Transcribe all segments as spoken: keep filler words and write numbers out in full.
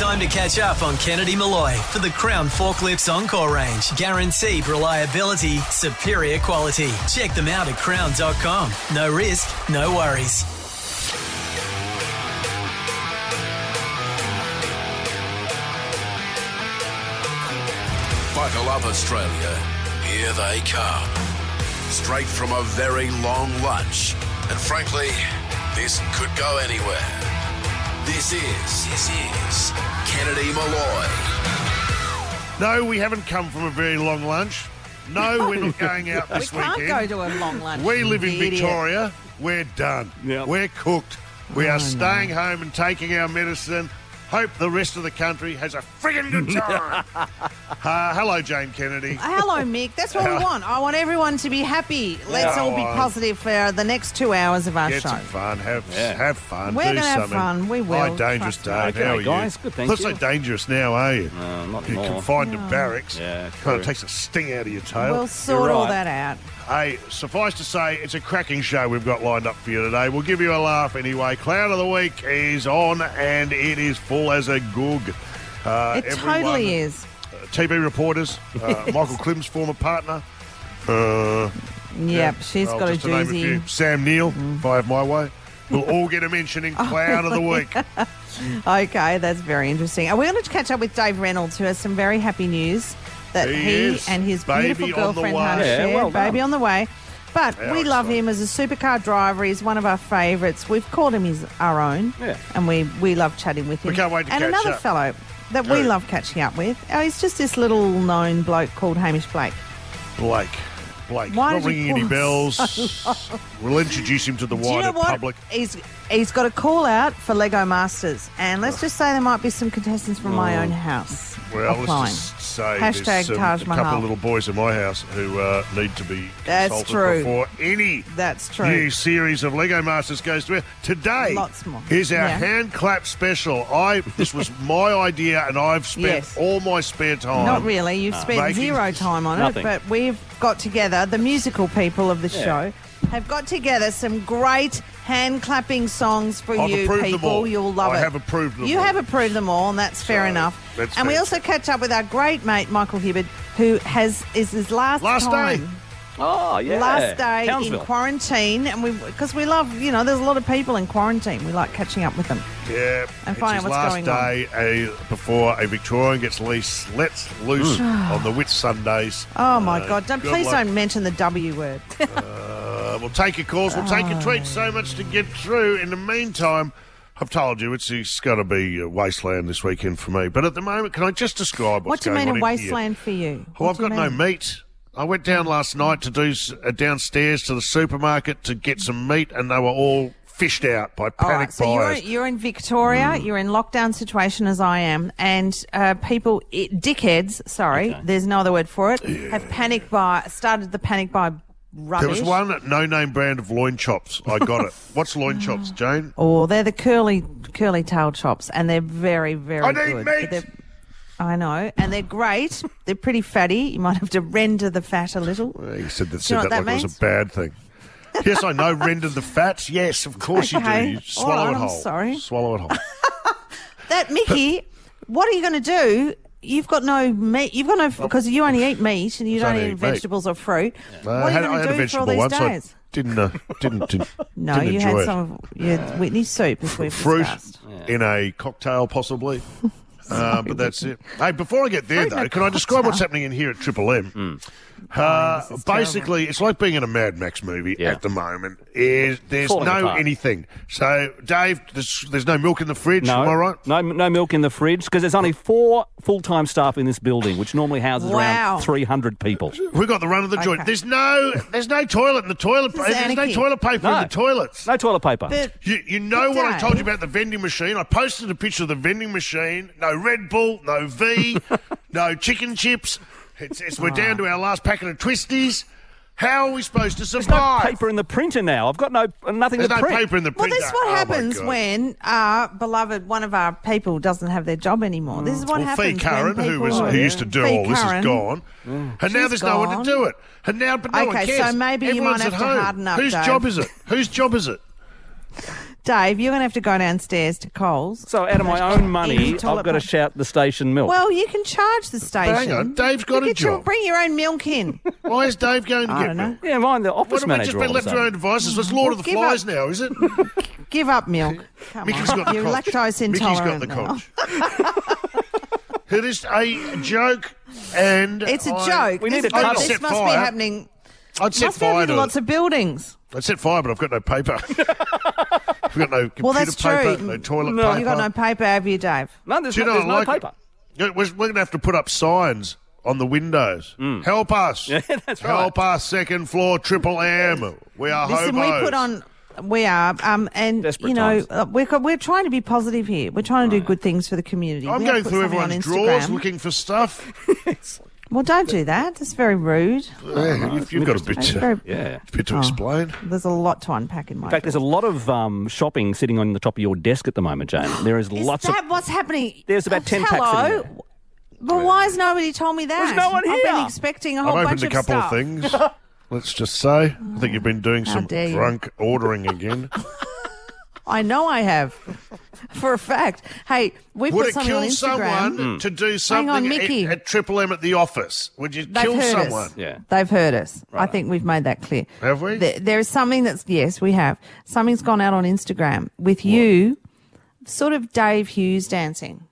Time to catch up on Kennedy Malloy for the Crown Forklifts Encore range. Guaranteed reliability, superior quality. Check them out at crown dot com. No risk, no worries. Buckle up, Australia. Here they come. Straight from a very long lunch. And frankly, this could go anywhere. This is, this is Kennedy Malloy. No, we haven't come from a very long lunch. No, no. We're not going out this we can't weekend. go to a long lunch. We live in Idiot. Victoria. We're done. Yep. We're cooked. We Oh, are staying no. home and taking our medicine. Hope the rest of the country has a friggin' good time. uh, hello, Jane Kennedy. Hello, Mick. That's what we want. I want everyone to be happy. Let's all be on. positive for the next two hours of our Get show. some fun. Have Yeah. have fun. We're Do gonna have something. fun. We will. Hi, Dangerous Trust Dave. me. How are Okay, you? guys. Good, thank Not you. so dangerous now, are you? No, not You're more. confined to barracks. Yeah, Kind true. of takes a sting out of your tail. We'll sort You're all right. that out. Hey, suffice to say, it's a cracking show we've got lined up for you today. We'll give you a laugh anyway. Clown of the Week is on, and it is full as a goog. Uh, It everyone- totally is. uh, T V reporters, uh, Michael Klim's former partner. Uh, Yep, she's well, got a just to name doozy. few. Sam Neill, if I have my way. We'll all get a mention in Clown of the Week. Okay, that's very interesting. And we're going to catch up with Dave Reynolds, who has some very happy news that He he, is. and his Baby beautiful on the girlfriend way. Hannah Yeah, shared. well done. Baby on the way. But How we love exciting. him as a supercar driver. He's one of our favourites. We've called him his our own, Yeah. and we, we love chatting with him. We can't wait to and catch another up. fellow that we Who? love catching up with. Oh, he's just this little known bloke called Hamish Blake. Blake. Blake. Why Not did you ringing any call him bells. We'll introduce him to the Do you wider know what? public. He's he's got a call out for Lego Masters, and let's just say there might be some contestants from my own house Well, applying. let's just say Hashtag there's um, Taj a Mahal. couple of little boys in my house who uh, need to be That's consulted true. before any That's true. new series of Lego Masters goes to air. Today Lots more. is our Yeah. hand clap special. I This was my idea, and I've spent Yes. all my spare time. Not really. You've spent Making- zero time on Nothing. it, but we've got together, the musical people of the Yeah. show, have got together some great hand clapping songs for I've you approved them people. all. You'll love I it. have approved them You all. have approved them all, and that's fair So, enough. that's And we also fantastic. catch up with our great mate Michael Hibbard, who has is his last, Last time. day. Oh, yeah. Last day in Townsville. quarantine, and we because we love, you know, there's a lot of people in quarantine. We like catching up with them. Yeah, And it's find his out what's last going on. day a, before a Victorian gets lease, let loose on the Whit Sundays. Oh my Uh, God! Don't, good please luck. don't mention the W word. Uh, we'll take your calls, we'll take your tweets. So much to get through. In the meantime, I've told you it's, it's going to be a wasteland this weekend for me. But at the moment, can I just describe What what's do you going mean on a in here? wasteland for you? Well, What I've do you got no mean? meat. I went down last night to do s- uh, downstairs to the supermarket to get some meat, and they were all fished out by All panic right, so you're, buyers. you're in Victoria, you're in lockdown situation as I am, and uh, people, it, dickheads, sorry, Okay. there's no other word for it, have panic buy, started the panic buy rubbish. There was one no-name brand of loin chops. I got it. What's loin chops, Jane? Oh, they're the curly, curly tail chops, and they're very, very I good. need But meat. they're- I know, and they're great. They're pretty fatty. You might have to render the fat a little. Well, you said that, Do you said know that what like that it was means? a bad thing. Yes, I know. Render the fats. Yes, of course you Okay. do. You All swallow right, it I'm whole. sorry. Swallow it whole. That Mickey, what are you going to do? You've got no meat. You've got no because you only eat meat and you I don't only eat eat meat. vegetables or fruit. Uh, What I are had, you I going had a to do for all vegetable these once. I days? didn't, uh, didn't, didn't, No, didn't you enjoy had it. some of your Whitney soup, as we've Fruit discussed. in a cocktail, possibly. Uh, but that's it. Hey, before I get there, Fruit in though, a can I describe what's cocktail. happening in here at Triple M? Mm. Uh, this is basically, it's like being in a Mad Max movie Yeah. at the moment. Is There's Falling no apart. anything. So, Dave, there's, there's no milk in the fridge, No, am I right? no, no milk in the fridge because there's only four full-time staff in this building, which normally houses Wow. around three hundred people. We've got the run of the joint. Okay. There's no, there's no toilet in the toilet. This is There's no anarchy. toilet paper in No. the toilets. No toilet paper. But You, you know But what I told you Dave- about the vending machine? I posted a picture of the vending machine. No Red Bull, no V, no chicken chips. It's, it's, we're down to our last packet of twisties. How are we supposed to There's no survive? paper in the printer now. I've got no nothing There's to no print. paper in the well, printer. this is what Oh, my happens God. when our beloved one of our people doesn't have their job anymore. This is what Well, happens Fee Curran, when who, people, was, who used to do Fee all this, Curran. is gone. And now She's there's no one gone. to do it. And now, but no one Okay, cares. so maybe you Everyone's might have at to home. harden up, Whose Dave. job is it? Whose job is it? Dave, you're going to have to go downstairs to Coles. So out of my own money, Eating I've toilet got to paper. shout the station milk. Well, you can charge the station. Hang on, Dave's got Look a at your- job. Bring your own milk in. Why is Dave going to I get don't know. milk? yeah, mine, the What office have we manager. just been all left of to a our own sudden. devices? It's Lord Well, of the give Flies up. now, is it? Give up milk. Come Mickey's on. got the You're conch. lactose Mickey's got intolerant the now. conch. It is a joke, and It's a I- joke. We need this a tunnel. this Set must be fire. happening. I'd set Must be fire happening to to lots it. of buildings. I'd set fire, but I've got no paper. I've got no computer Well, that's paper, true. no toilet No. paper. You got no paper, have you, Dave? No, there's Do you no, know there's I like no it? paper. Yeah, We're, we're going to have to put up signs on the windows. Help us. Yeah, that's right. Help us, second floor, Triple M. We are Listen, hobos. we put on. We are, um, and Desperate you know, times. uh, we're we're trying to be positive here. We're trying to do good things for the community. I'm We have going put through something on everyone's drawers Instagram. looking for stuff. Well, don't do that. That's very rude. Yeah, you've, you've got a bit That's to, very, Yeah. bit to Oh. explain. There's a lot to unpack in my. In fact, there's a lot of um, shopping sitting on the top of your desk at the moment, Jane. There is, Is lots that of. what's happening? There's about Oh, ten packs hello? in there. But why has nobody told me that? There's no one I've here. been expecting a I've whole opened bunch a couple of of stuff. things. Let's just say, I think you've been doing How some dare you. drunk ordering again. I know I have, for a fact. Hey, we Would put it something on kill Instagram. someone to do Hang something on, at, Mickey. at Triple M at the office? Would you They've kill heard someone? us. Yeah. They've heard us. I think we've made that clear. Have we? There, there is something that's, yes, we have. Something's gone out on Instagram with you, sort of Dave Hughes dancing.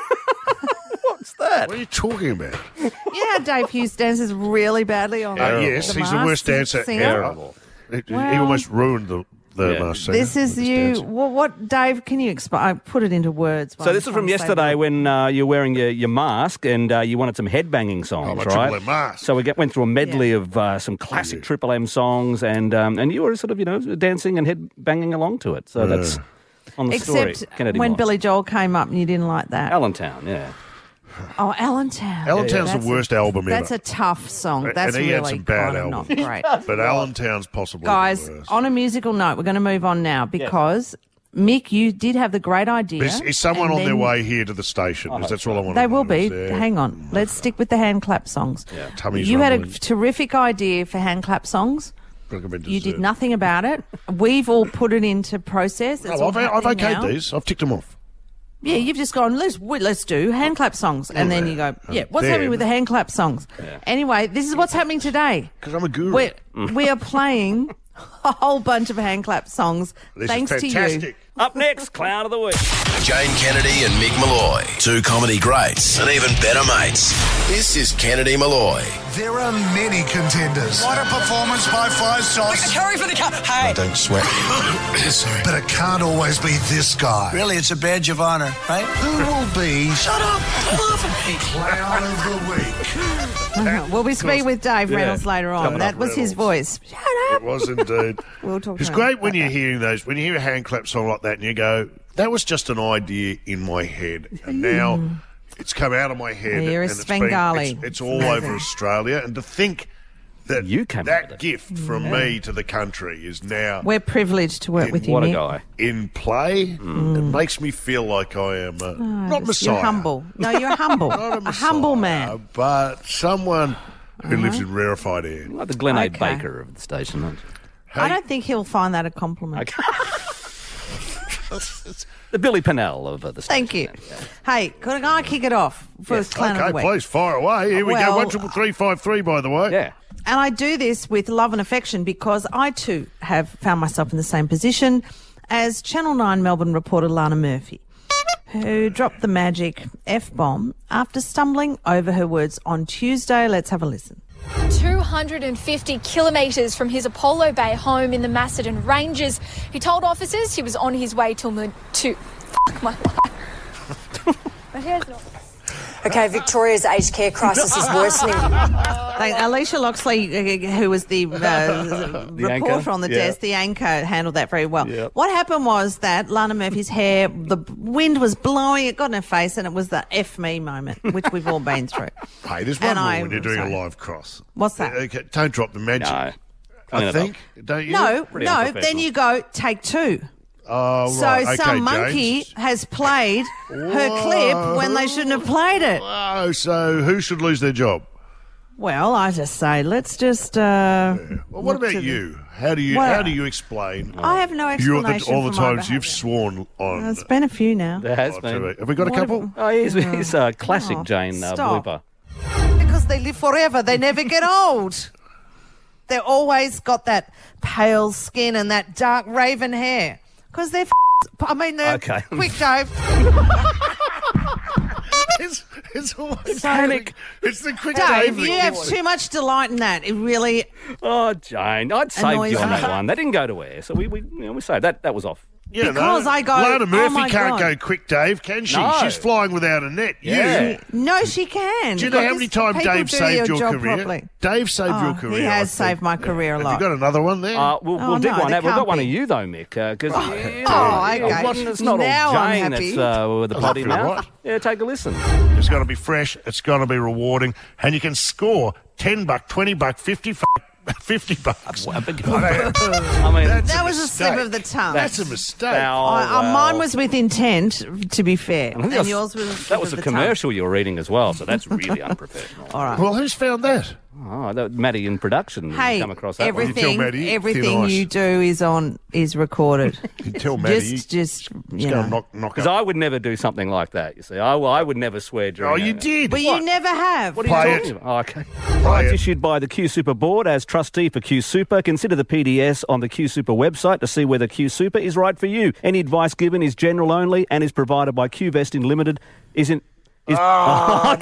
What's that? What are you talking about? You know how Dave Hughes dances really badly on Uh, the yes, he's the Masked worst dancer Singer? ever. He, he Well- almost ruined the, the Yeah. Masked Singer This is with his you. dancing. Well, what, Dave, can you explain? I put it into words. So this is from yesterday when uh, you're wearing your, your mask and uh, you wanted some headbanging songs, Oh, my right? Triple M mask. So we get, went through a medley Yeah. of uh, some classic Triple M songs, and um, and you were sort of you know dancing and headbanging along to it. So that's on the Except story. Kennedy when Moss. Billy Joel came up and you didn't like that. Allentown, yeah. Oh, Allentown. Allentown's That's the a- worst album That's ever. a tough song. And That's he had really some bad kind of not albums. great. But Allentown's possibly Guys, the worst. on a musical note, we're going to move on now because Mick, you did have the great idea. Is, is someone and on their then way here to the station? Because that's all I want They to know. will be. is, uh, Hang on. Let's stick with the hand clap songs. Tummy's you had a rumbling. terrific idea for hand clap songs. recommend You did dessert. nothing about it. We've all put it into process. It's No, all I've, I've happening okayed now. these. I've ticked them off. Yeah, you've just gone, let's, we- let's do hand clap songs. And then you go, yeah, what's then- happening with the hand clap songs? Anyway, this is what's happening today. Because I'm a guru. We're, we are playing a whole bunch of hand clap songs This thanks is to you. fantastic. Up next, Clown of the Week. Jane Kennedy and Mick Malloy, two comedy greats and even better mates. This is Kennedy Malloy. There are many contenders. What a performance by Five Sauce. Curry for the cup. Hey. Don't sweat. Sorry. But it can't always be this guy. Really, it's a badge of honor, right? Who will be Shut up. Clown of the Week? We'll be speaking with Dave Yeah. Reynolds later on. Coming That up, was his Reynolds. voice. Shut It up. was indeed. We'll talk It's to great him when about you're that. hearing those, when you hear a hand clap song like that and you go, that was just an idea in my head. And now it's come out of my head. Yeah, you're a and it's, been, Svengali. it's, it's all Amazing. over Australia. And to think that You came up that with it. gift from me to the country is now We're privileged to work with you, What a Mick. guy. in play, it makes me feel like I am uh, not Messiah. You're humble. No, you're humble. Not a, a Messiah, humble man. But someone who lives in rarefied air. Like the Glen A. Okay. Baker of the station. aren't you? I don't think he'll find that a compliment. The Billy Pennell of uh, the station. Thank you. Hey, could I kick it off for Yes. Clown of Okay, the Week? please, fire away. Here we Well- go. One triple three five three, by the way. Yeah. And I do this with love and affection because I too have found myself in the same position as Channel nine Melbourne reporter Lana Murphy, who dropped the magic F-bomb after stumbling over her words on Tuesday. Let's have a listen. two hundred fifty kilometres from his Apollo Bay home in the Macedon Ranges. He told officers he was on his way to... Mo- to fuck my life. But here's not... Okay, Victoria's aged care crisis is worsening. Like Alicia Loxley, uh, who was the, uh, reporter anchor? on the Yeah. desk, the anchor, handled that very well. Yep. What happened was that Lana Murphy's hair, the wind was blowing, it got in her face, and it was the F me moment, which we've all been through. Hey, there's one And more I- when you're doing sorry. a live cross. What's that? Uh, Okay, don't drop the magic. No. Clean I it think, don't you? No, Pretty no, unprofessional. then you go, take two. Oh, So right. Okay, some monkey James. has played her clip when they shouldn't have played it. Oh, so who should lose their job? Well, I just say, let's just. Uh, Well, what look about to you? How do you Well, how do you explain? I have no You're explanation the, all the for my times you've behaviour. sworn on. It's been a few now. There has on been. T V. Have we got a What couple? have- Oh, he's, he's a classic Oh, Jane uh, stop. blooper. Because they live forever. They never get old. They've always got that pale skin and that dark raven hair. Because they're. F- I mean, they're. Okay. Quick, Dave. It's, it's always Panic. It's the quick Dave, Dave you have too much delight in that. It really. Oh, Jane, I'd saved Annoys you on me. that one. They didn't go to air, so we we you know, we saved that. That was off. Yeah, Because no. I go, Lana oh Murphy my can't God. go quick, Dave, can she? No. She's flying without a net. Yeah. You. No, she can. Do you know how many times People Dave do saved your job career? properly. Dave saved Oh, your career. he has I think. saved my career a Have lot. you got another one there? Uh, we'll Oh, we'll dig no, one there out. We've got can't one be. of you though, Mick, because Oh, okay. it's not Now all I'm Jane happy. that's uh, with the potty feel mouth. right. Yeah, take a listen. It's got to be fresh. It's got to be rewarding, and you can score ten buck, twenty buck, fifty fuck, fifty bucks. I mean, That's That a was a slip mistake. of the tongue. That's a mistake. Now, I, uh, well, mine was with intent, to be fair. I think And that was- yours was a slip that was of a the tongue. commercial you were reading as well, so that's really unprofessional. All right. Well, who's found that? Oh, that, Maddie in production Hey, come across that one. everything, Maddie, thin everything ice. you do is on is recorded. You tell Maddie. just, just you He's know. going to knock, knock Because up. I would never do something like that, you see. I, I would never swear during Oh, you a- did. But you never have. What are Play you it. talking about? Oh, okay. Play Rights it. issued by the Q Super Board. As trustee for Q Super, consider the P D S on the Q Super website to see whether Q Super is right for you. Any advice given is general only and is provided by Q Vesting Limited. Isn't is Oh,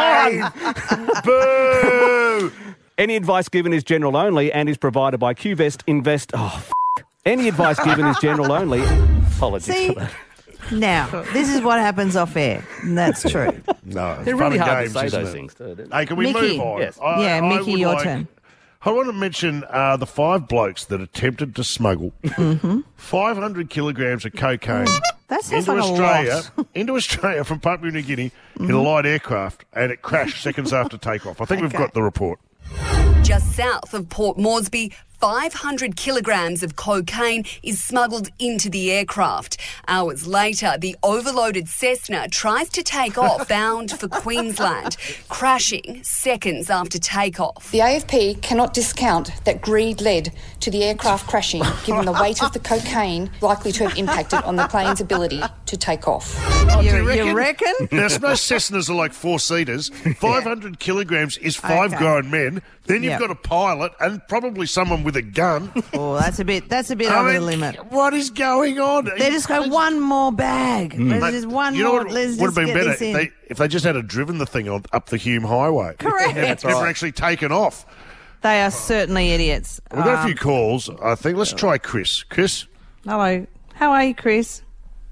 come on! Boo! any advice given is general only and is provided by Q Vest Invest. Oh, f- any advice given is general only. Apologies See? for that. Now, this is what happens off air. And that's true. No, it's They're fun really and hard games, to say isn't those it? things. Too, don't they? Hey, can we Mickey. move on? Yes. I, Yeah, I Mickey, would your like- turn. I want to mention uh, the five blokes that attempted to smuggle Mm-hmm. five hundred kilograms of cocaine That sounds into like a Australia, lot. Mm-hmm. into Australia from Papua New Guinea in a light aircraft, and it crashed seconds after takeoff. I think we've Okay. got the report. Just south of Port Moresby, five hundred kilograms of cocaine is smuggled into the aircraft. Hours later, the overloaded Cessna tries to take off bound for Queensland, crashing seconds after takeoff. The A F P cannot discount that greed led to the aircraft crashing, given the weight of the cocaine likely to have impacted on the plane's ability to take off. Oh, You, do you you reckon? reckon? Now, most Cessnas are like four seaters. five hundred kilograms is five Okay. grown men. Then you've Yep. got a pilot and probably someone with a gun. Oh, that's a bit. That's a bit I over mean, the limit. What is going on? They just go one more bag. Let's Mate, just one you know more. what Let's would have just been get better this if in. they, if they just had a driven the thing on, up the Hume Highway. Correct. And it's never actually taken off. They are certainly idiots. We've got a Um, few calls, I think. Let's try Chris. Chris? Hello. How are you, Chris?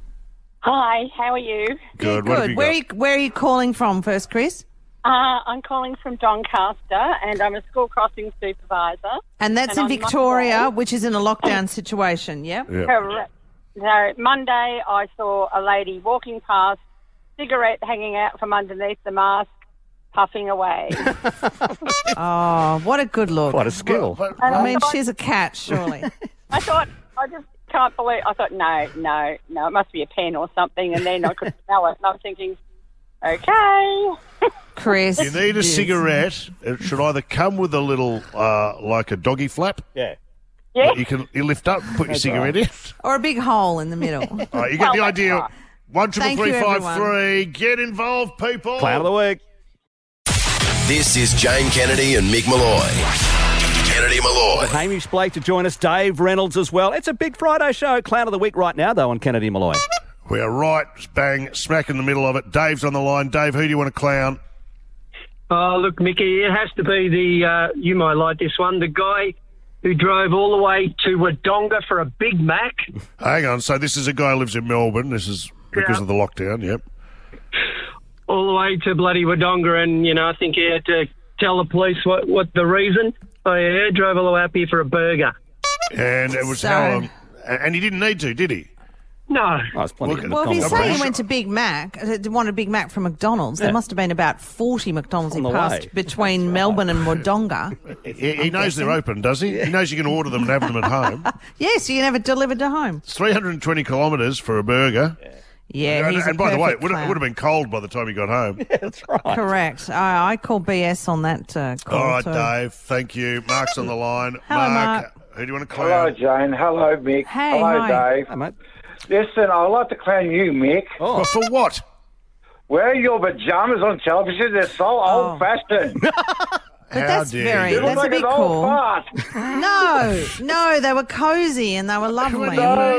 Hi, how are you? Good. Yeah, What have good. you Where got? are you, where are you calling from first, Chris? Uh, I'm calling from Doncaster, and I'm a school crossing supervisor. And that's And in on Victoria, Monday- which is in a lockdown situation, yeah? Yeah. Correct. So Monday, I saw a lady walking past, cigarette hanging out from underneath the mask, puffing away. Oh, what a good look. Quite a skill. But- And I mean, thought- she's a cat, surely. I thought, I just can't believe. I thought, no, no, no, it must be a pen or something. And then I could smell it, and I was thinking, okay. Chris. You need a yes. cigarette. It should either come with a little, uh, like a doggy flap. Yeah. Yeah. You can you lift up, put your cigarette in. Or a big hole in the middle. All right, you get the Well, idea. that's One triple Thank three you, five everyone. three. Get involved, people. Clown of the week. This is Jane Kennedy and Mick Malloy. Kennedy Malloy. Hamish Blake to join us. Dave Reynolds as well. It's a big Friday show. Clown of the week right now, though, on Kennedy Malloy. We are right, bang, smack in the middle of it. Dave's on the line. Dave, who do you want to clown? Oh, look, Mickey, it has to be the, uh, you might like this one, the guy who drove all the way to Wodonga for a Big Mac. Hang on. So this is a guy who lives in Melbourne. This is because Yeah. of the lockdown. Yep. All the way to bloody Wodonga, and, you know, I think he had to tell the police what, what the reason. Oh, yeah, drove all the way up here for a burger. And it was So- how long? And and he didn't need to, did he? No. Oh, there's plenty Look, of Well, if he's Combo. saying he went to Big Mac, uh, wanted a Big Mac from McDonald's, there Yeah. must have been about forty McDonald's he On the passed way. between Melbourne and Wodonga. He, he knows they're open, does he? He knows you can order them and have them at home. Yes, you can have it delivered to home. It's three hundred twenty kilometres for a burger. Yeah, and, he's a and by the way, it perfect would have, clown. it would have been cold by the time he got home. Yeah, that's right. Correct. I, I call B S on that uh, call. All right, too. Dave. Thank you. Mark's on the line. Hello, Mark, Mark. who do you want to Hello, clown? Jane. Hello, Mick. Hey, Hello, hi. Dave. Hey, mate. Listen, I'd like to clown you, Mick. Well, for what? Wearing your pajamas on television, they're so Oh. old-fashioned. But How that's dare very, you. You look that's a like bit an old cool. fart. No, no, they were cozy and they were lovely.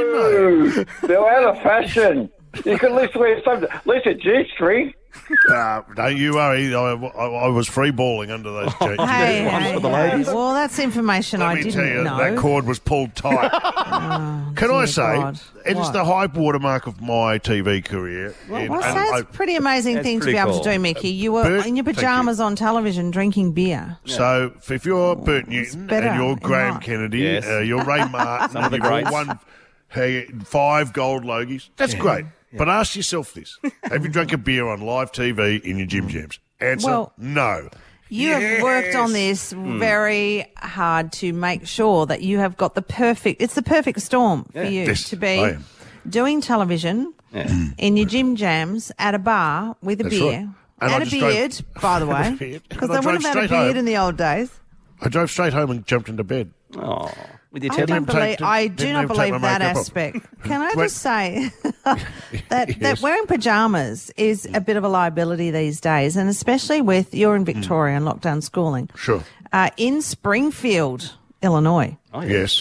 No, they're out of fashion. You could at least wear something, at least a G-string. Uh, don't you worry. I, I, I was free balling under those jeans. Hey, One hey, for the hey. ladies. Well, that's information Let I me didn't tell you, know. that cord was pulled tight. Oh, Can I dear say, God. it is What? the high watermark of my T V career. And- Well, and that's I- a pretty amazing That's thing to pretty be able cool. to do, Mickey. You were Bert, in your thank you. pajamas on television drinking beer. So, if you're Bert Newton better and you're in Graham life. Kennedy, Yes. uh, you're Ray Martin, Some of the you've all greats. won hey, five gold Logies, that's great. But ask yourself this. Have you drunk a beer on live T V in your Jim Jams? Answer, Well, no. You have worked on Yes. this very hard to make sure that you have got the perfect, it's the perfect storm for you Yes, to I be am. doing television in your Jim Jams at a bar with a That's beer. right. And I And a just drove- beard, by the And a way, beard. because And I they wouldn't drove have had a straight beard home. in the old days. I drove straight home and jumped into bed. Oh, with your I teddy. don't take- believe. didn't- I didn't do not even take believe my that makeup off. aspect. Can I When- just say that that Yes. wearing pajamas is a bit of a liability these days, and especially with you're in Victoria and lockdown schooling. Sure. Uh, in Springfield, Illinois, Oh, yeah. Yes.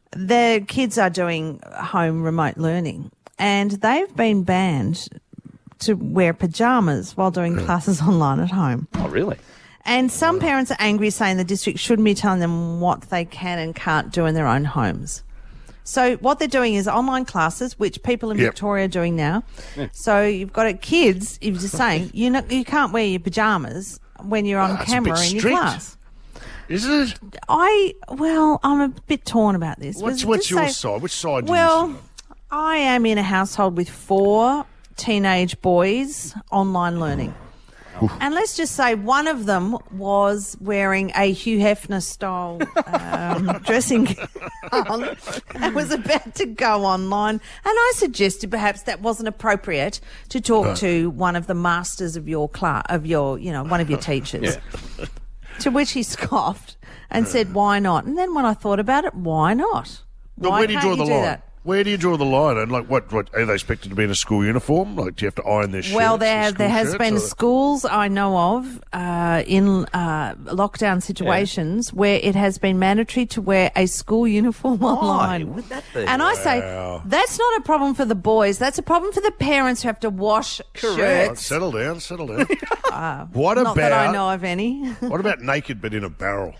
the kids are doing home remote learning, and they've been banned to wear pajamas while doing classes online at home. Oh, really? And some parents are angry, saying the district shouldn't be telling them what they can and can't do in their own homes. So what they're doing is online classes, which people in Yep. Victoria are doing now. So you've got it, kids, you're just saying, you know, you can't wear your pajamas when you're on Oh, that's a camera bit in your strict. class. Isn't it? I, well, I'm a bit torn about this. What's, Just what's your say- side? Which side do Well, you sit I am in a household with four teenage boys online learning. And let's just say one of them was wearing a Hugh Hefner style um, dressing gown and was about to go online. And I suggested perhaps that wasn't appropriate to talk to one of the masters of your class, of your, you know, one of your teachers. To which he scoffed and said, "Why not?" And then when I thought about it, why not? But Why where do you can't draw the do line? that? Where do you draw the line? And like, what, what are they expected to be in a school uniform? Like, do you have to iron their shirts? Well, there their has, there school has shirts, been or- schools I know of uh, in uh, lockdown situations where it has been mandatory to wear a school uniform online. would that be? And I say Wow. that's not a problem for the boys. That's a problem for the parents who have to wash Right, shirts. settle down, settle down. what Not about that I know of any. what about naked but in a barrel?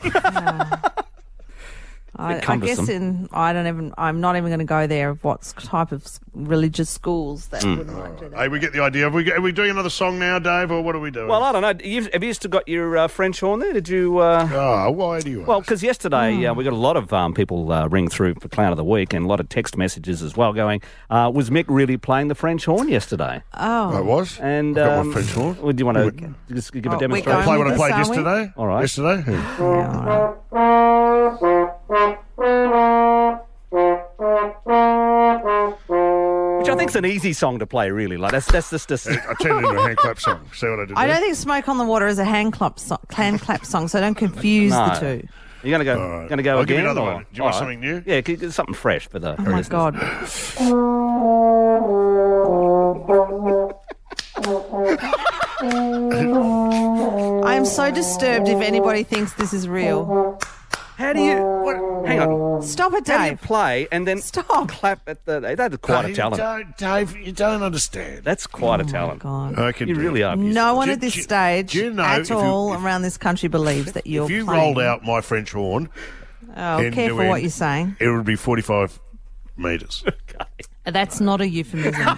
I, I cumbersome. guess in I don't even. I'm not even going to go there. Of what type of s- religious schools that Hmm. wouldn't want to do that. Hey, we get the idea. Are we, are we doing another song now, Dave, or what are we doing? Well, I don't know. You've, have you still got your uh, French horn there? Did you? Uh... Oh, why do you? Well, because yesterday uh, we got a lot of um, people uh, ring through for Clown of the Week and a lot of text messages as well going, uh, was Mick really playing the French horn yesterday? Oh, I was. And I've got um, my French horn. Well, do you want to just give Oh, a we're demonstration? going Play what with I played this, are we? yesterday. All right. Yesterday. Yeah, all right. Which I think's an easy song to play, really. Like that's that's just. just I turned it into a hand clap song. See what I did I there? don't think "Smoke on the Water" is a hand clap song, hand clap song, so don't confuse No. the two. You're gonna go. All right. Gonna go I'll give again. you another or- one. Do you All want right. something new? Yeah, g- g- something fresh for the. Oh my God! I am so disturbed if anybody thinks this is real. How do you? What, hang on. Stop it, How do you Dave. play and then Stop. clap at the? That's quite a Dave, talent. Don't, Dave, you don't understand. That's quite a talent. God. I can You do really it. are. No one Do- at this do- stage do you know at if you- all if- around this country believes that you're If you playing. rolled out my French horn, Oh, and careful doing- what you're saying. it would be forty-five metres. That's not a euphemism.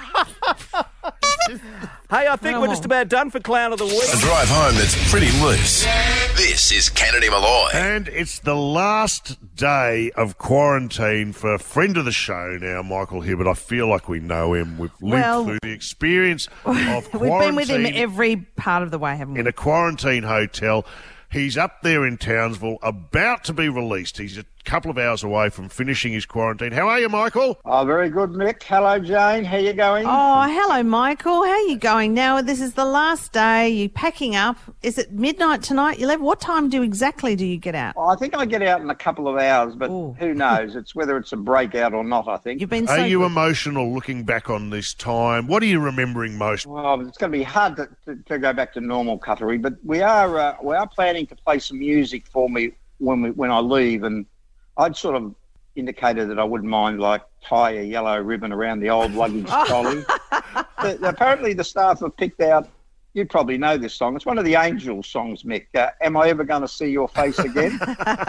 Hey, I think Oh. we're just about done for Clown of the A Week. drive home that's pretty loose. This is Kennedy Malloy. And it's the last day of quarantine for a friend of the show now, Michael Hibbert. I feel like we know him. We've lived Well, through the experience of quarantine. We've been with him every part of the way, haven't we? in a quarantine hotel. He's up there in Townsville, about to be released. He's couple of hours away from finishing his quarantine. How are you, Michael? Oh, very good, Mick. Hello, Jane. How you going? Oh, hello, Michael. How are you going now? This is the last day. You packing up? Is it midnight tonight? You leave. What time do exactly do you get out? Oh, I think I get out in a couple of hours, but Ooh. who knows? It's whether it's a breakout or not, I think. You've been. Are so you good. emotional looking back on this time? What are you remembering most? Well, it's going to be hard to, to, to go back to normal, Cuttery, but we are uh, we are planning to play some music for me when we when I leave, and I'd sort of indicated that I wouldn't mind, like, tie a yellow ribbon around the old luggage trolley. the, apparently the staff have picked out, you probably know this song, it's one of the Angels songs, Mick. Uh, Am I Ever Going to See Your Face Again?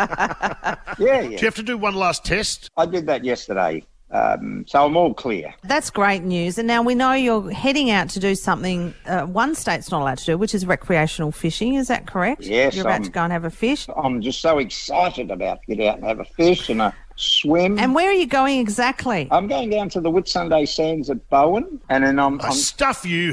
yeah, yeah. Do you have to do one last test? I did that yesterday. Um, so I'm all clear. That's great news. And now we know you're heading out to do something uh, one state's not allowed to do, which is recreational fishing. Is that correct? Yes. You're about I'm, to go and have a fish. I'm just so excited about to get out and have a fish and a swim. And where are you going exactly? I'm going down to the Whitsunday Sands at Bowen, and then I'm... Oh, I'm... stuff you,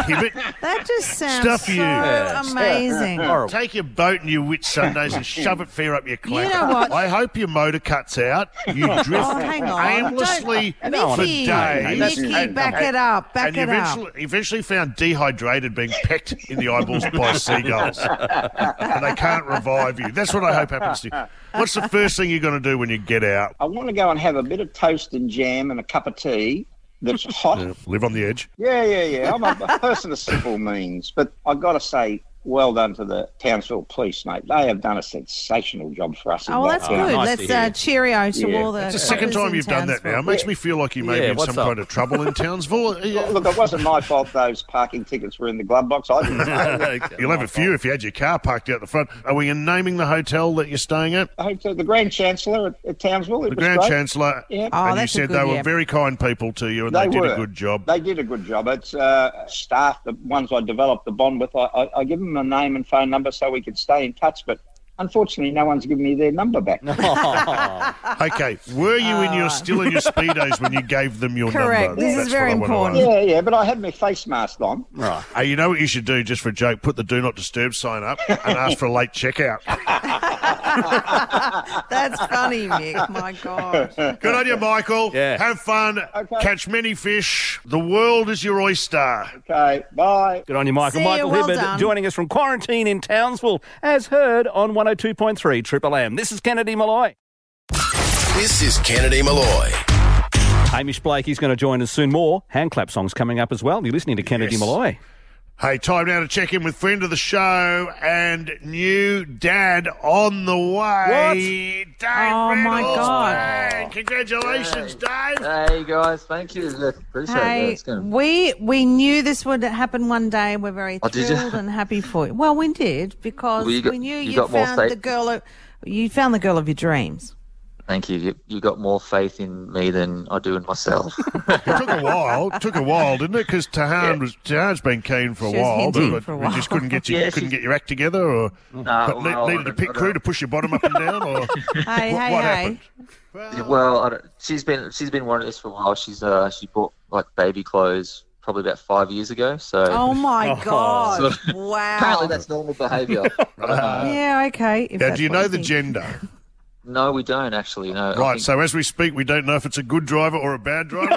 That just sounds Stuff so you. amazing. Take your boat and your Whitsundays and shove it fair up your clacker. You know what? I hope your motor cuts out. You drift Oh, hang on. aimlessly Don't- for Mickey, days. Mickey, and- back and- it up, back and you it up. eventually, eventually found dehydrated, being pecked in the eyeballs by seagulls. And they can't revive you. That's what I hope happens to you. What's the first thing you're going to do when you get out? I want to go and have a bit of toast and jam and a cup of tea that's hot. Yeah, live on the edge. Yeah, yeah, yeah. I'm a, a person of simple means, but I've got to say, well done to the Townsville Police, mate. They have done a sensational job for us. in Oh, well, that that's town. good. Let's uh, cheerio to Yeah. all the It's the second coppers time in you've done that Townsville. now. It makes me feel like you may Yeah, be in what's some up? kind of trouble in Townsville. Yeah. Look, it wasn't my fault those parking tickets were in the glove box. I didn't know. You'll have a few if you had your car parked out the front. Are we naming the hotel that you're staying at? I hope so. The Grand Chancellor at, at Townsville. It The was Grand great. Chancellor. Yeah. Oh, and you that's a said good- they were yeah. very kind people to you and they, They did were. a good job. They did a good job. It's uh, staff, the ones I developed the bond with. I, I, I give them a name and phone number so we could stay in touch, but unfortunately no one's given me their number back. Okay, were you in your still in your Speedos when you gave them your Correct. number? This is That's very what I wanna important. know. Yeah, yeah, but I had my face mask on. Right. Hey, you know what you should do, just for a joke? Put the Do Not Disturb sign up and ask for a late checkout. That's funny, Mick. My God. Good on you, Michael. Yeah. Have fun. Okay. Catch many fish. The world is your oyster. Okay, bye. Good on you, Michael. See you, Michael well Hibberd done. joining us from quarantine in Townsville, as heard on one oh two point three Triple M. This is Kennedy Malloy. This is Kennedy Malloy. Hamish Blakey's going to join us soon. More hand clap songs coming up as well. You're listening to Kennedy Yes. Malloy. Hey, time now to check in with friend of the show and new dad on the way. Dave Oh, my Reynolds. God. Man, congratulations, Dave. Hey guys, thank you. Look, appreciate it. Hey, It's gonna... we we knew this would happen one day. We're very Oh, did you? thrilled and happy for you. Well, we did because Well, you got- we knew you you got more found faith. the girl. Of, you found the girl of your dreams. Thank you. you. You got more faith in me than I do in myself. It took a while. It took a while, didn't it? Because Tahan was Tahan's been keen for a She was while, hinting but for a we while. just couldn't get you Yeah, couldn't she- get your act together, or No, but ne- well, needed I a pit don't- crew to push your bottom up and down, or Hey, what, hey, what hey. happened? well, I don't, she's been she's been wanting this for a while. She's uh she bought like baby clothes probably about five years ago. So Oh my Oh. God! Sort of- Wow. apparently that's normal behaviour. I don't know. Yeah. Okay. If Now, that's do you what know the think. gender? No, we don't actually. No. I Right. think- So as we speak, we don't know if it's a good driver or a bad driver.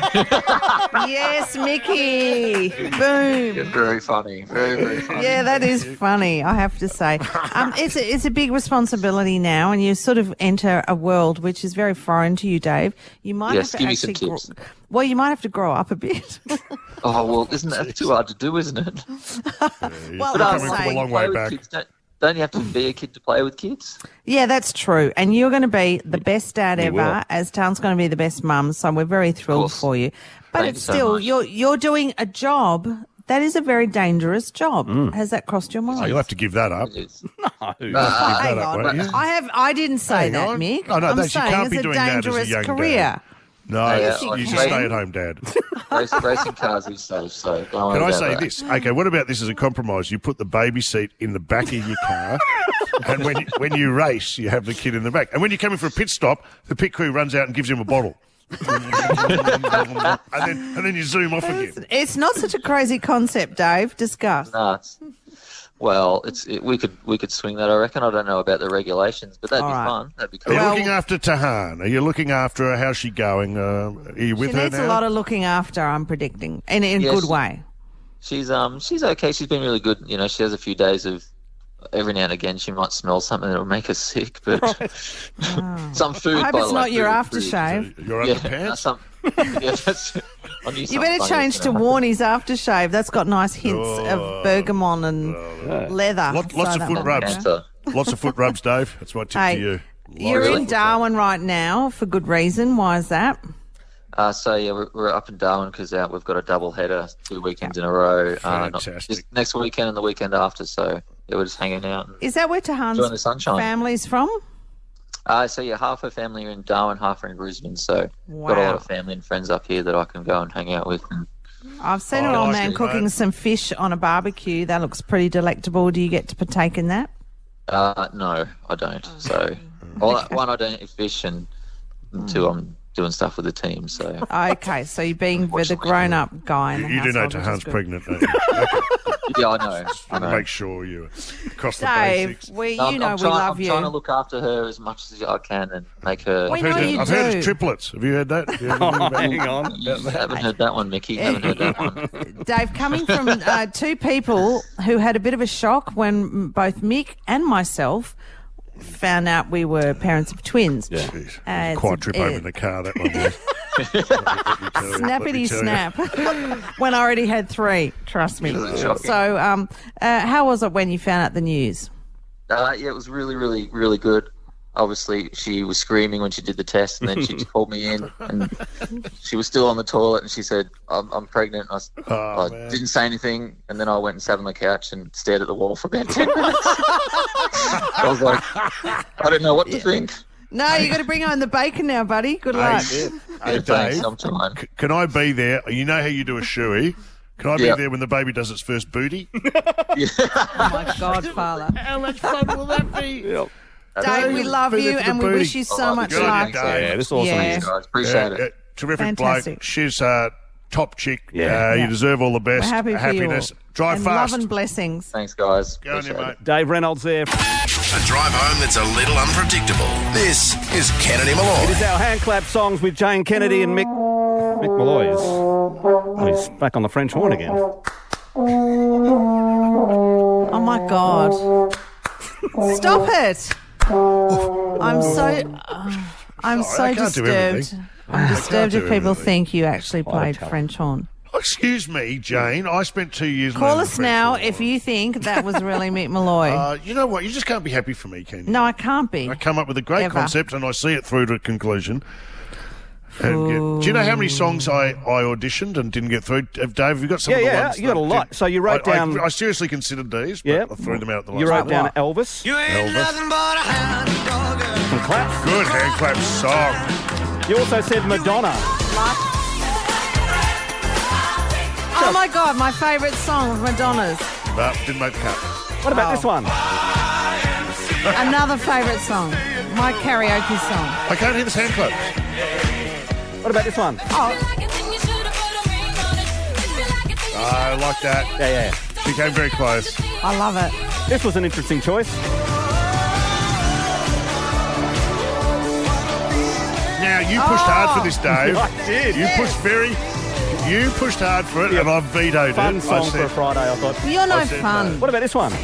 Yes, Mickey. Boom. Yeah, very funny. Very very funny. Yeah, that is funny, I have to say. Um, it's, a, it's a big responsibility now, and you sort of enter a world which is very foreign to you, Dave. You might Yes, have to give me some actually tips. Gr- well, you might have to grow up a bit. Oh well, isn't that too hard to do, isn't it? Well, You're I'm coming from a saying- long Play way with back. kids. Don't, don't you have to be a kid to play with kids? Yeah, that's true. And you're going to be the best dad You ever, will. as Town's going to be the best mum, so we're very thrilled course. for you. But Thank it's you so still, much. you're you're doing a job that is a very dangerous job. Has that crossed your mind? Oh, you'll have to give that up. It is. You'll have to give Uh, that Hang up, on. won't you? I have. I didn't say Hang that, on. Mick. Oh, no, I'm that's- you saying can't it's be a doing that as a dangerous young dad. career. No, Yeah, you I you can- just stay at home, Dad. Race, racing cars these days, so don't worry Can I about say that. this? Okay, what about this as a compromise? You put the baby seat in the back of your car, and when you, when you race, you have the kid in the back. And when you're coming for a pit stop, the pit crew runs out and gives him a bottle. and then and then you zoom off again. It's not such a crazy concept, Dave. Discuss. No, it's, Well, it's it, we could we could swing that. I reckon. I don't know about the regulations, but that'd All be right. fun. That'd be Are cool. you looking after Tahan? Are you looking after her? How's she going? Uh, are you with She her needs now? a lot of looking after, I'm predicting, in in a Yeah, good she- way. She's um she's okay. She's been really good. You know, she has a few days of every now and again she might smell something that'll make her sick, but some food. I hope by it's the not way, your food- food- aftershave. Your Yeah, underpants? no, some, yeah, that's, I knew You something better funny change was to gonna Warnie's aftershave. That's got nice hints of bergamot and leather. Lot, lots So of that foot might rubs. be better. Lots of foot rubs, Dave. That's my tip Hey, to you. You're Lots of in foot Darwin right now for good reason. Why is that? Uh, so yeah, we're, we're up in Darwin because uh, we've got a double header, two weekends in a row. Uh, not, Fantastic. just next weekend and the weekend after. So yeah, we're just hanging out. And, Is that where Enjoying the Tahan's sunshine. family's from? uh, so yeah, half her family are in Darwin, half are in Brisbane. So got a Wow. lot of family and friends up here that I can go and hang out with. And, I've seen Oh, an I old like man it, cooking mate. some fish on a barbecue. That looks pretty delectable. Do you get to partake in that? uh, no, I don't. So well, one, I don't eat fish, and, and two, I'm doing stuff with the team. So Okay, so you're being with a grown-up guy in the You do know household, which is Tahan's good. pregnant, don't you? Okay. yeah, I know. I know. Make sure you across the Dave, basics. we, No, you I'm, know I'm we trying, love I'm you. trying to look after her as much as I can and make her. We I've know heard, you I've heard do. it's triplets. Have you heard that? You ever Oh, heard that? hang on. You haven't heard that one, Mickey. Haven't heard that one. Dave, coming from uh, two people who had a bit of a shock when mm, both Mick and myself found out we were parents of twins. Yeah. Uh, it's Quite a- trip uh, over in the car, that one was. Snappity snap. When I already had three, trust me. Yeah, shocking. So, um, uh, how was it when you found out the news? Uh, yeah, it was really, really, really good. Obviously, she was screaming when she did the test, and then she called me in, and she was still on the toilet, and she said, "I'm, I'm pregnant." I, s- Oh, I man. didn't say anything, and then I went and sat on the couch and stared at the wall for about ten minutes. I was like, I didn't know what to think. No, you got to bring home the bacon now, buddy. Good luck. Hey, Yeah, thanks, Dave, I'm trying. c- can I be there? You know how you do a shoey? Can I be Yeah. there when the baby does its first booty? Oh my God, Father. How much fun will that be? Dave, we love Be you there for the and we booty. wish you so Oh, much good on you, luck. Dave. Yeah, this is awesome. Yeah. Guys, appreciate Yeah, it. uh, terrific Fantastic. bloke. She's a top chick. Yeah. Uh, Yeah. You deserve all the best. We're happy for Happiness. you all. Drive and fast. love and blessings. Thanks, guys. Go on you, Appreciate mate. it. Dave Reynolds there. A drive home that's a little unpredictable. This is Kennedy Malloy. It is our hand clap songs with Jane Kennedy and Mick Mick Malloy. Is, oh, he's back on the French horn again. Oh my God. Stop it. I'm so. uh, I'm Sorry, I so can't do disturbed. everything. I'm disturbed do if people everything. think you actually played tell. French horn. Oh, excuse me, Jane. I spent two years. Call learning us the French now horn. if you think that was really Mick Malloy. Uh, you know what? You just can't be happy for me, can you? no, I can't be. I come up with a great Ever. concept and I see it through to conclusion. And get, do you know how many songs I, I auditioned and didn't get through? Uh, Dave, have you got some Yeah, of the yeah, ones you got that a lot. did- So you wrote I, down- I, I seriously considered these, but Yeah. I threw them out at the last You wrote minute. down Elvis. Elvis. Some claps. Good hand clap song. You also said Madonna. Oh my God, my favourite song of Madonna's. No, didn't make the cut. What about Oh. this one? Another favourite song. My karaoke song. I can't hear this hand clap. What about this one? Oh, I like that. Yeah, yeah. She came very close. I love it. This was an interesting choice. Now, you pushed hard for this, Dave. I did. You pushed very... You pushed hard for it, and I vetoed Fun it. song I for said, a Friday, I thought. You're no I said fun. What about this one?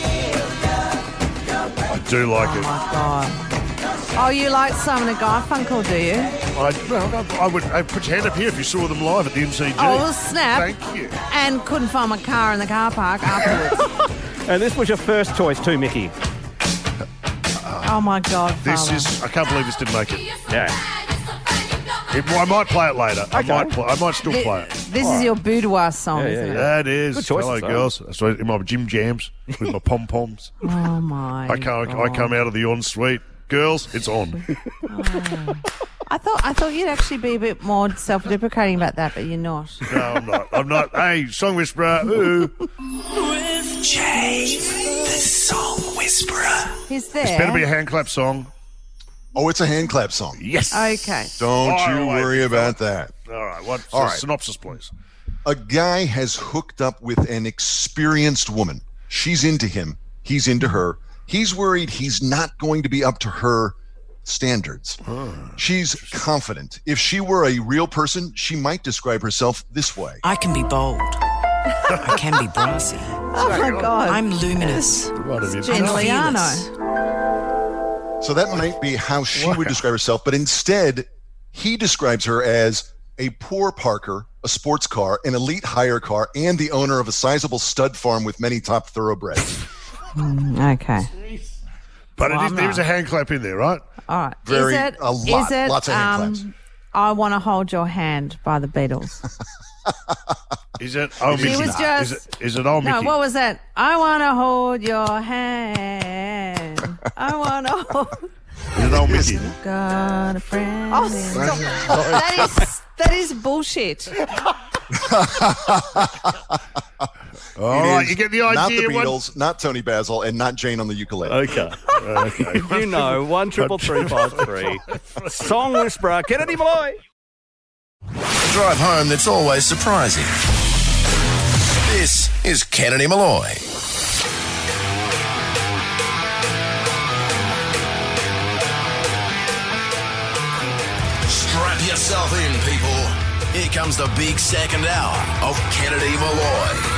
I do like Oh it. my God. Oh, you like Simon and Garfunkel, do you? I, well, I would I'd put your hand up here if you saw them live at the M C G. Oh, well, snap. Thank you. And couldn't find my car in the car park afterwards. And this was your first choice too, Mickey. Oh my God, This Father. is... I can't believe this didn't make it. Yeah. it I might play it later. I Okay. might. Play, I might still Thi- play it. This is your boudoir song, Yeah, yeah, isn't it? That is. Good choice, Hello, though. girls. That's right, in my gym jams with my pom poms. Oh my. I come. I God. come out of the ensuite. Girls, it's on. I thought I thought you'd actually be a bit more self-deprecating about that, but you're not. No, I'm not. I'm not. Hey, song whisperer. Ooh. Jay, the song whisperer. He's there. This better be a hand clap song. Oh, it's a hand clap song. Yes. Okay. Don't Fire you away, worry big fella. about that. All right. What? All so right. Synopsis, please. A guy has hooked up with an experienced woman She's into him. He's into her. He's worried he's not going to be up to her standards. She's confident. If she were a real person, she might describe herself this way. I can be bold. I can be brassy. Oh, my God. I'm luminous. What have you Jen done? Liano. So that might be how she would describe herself, but instead, he describes her as a poor Parker, a sports car, an elite hire car, and the owner of a sizable stud farm with many top thoroughbreds. Mm, okay. But Well, it is, I'm there is a not. hand clap in there, right? All right. Very- is it, a lot- is it, lots of hand um, claps. I Want to Hold Your Hand by the Beatles. Is it Oh She Mickey? was just- is, it, is it Oh No, Mickey? what was that? I want to hold your hand. I want to hold... Is it Oh Mickey? Got a friend. Oh, in- stop. that is that is bullshit. All It right, is you get the Not idea. the One- Beatles, not Tony Basil, and not Jane on the ukulele. Okay. Okay. You know, one triple three five three. Song Whisperer, Kennedy Malloy. A drive home that's always surprising. This is Kennedy Malloy. Strap yourself in, people. Here comes the big second hour of Kennedy Malloy.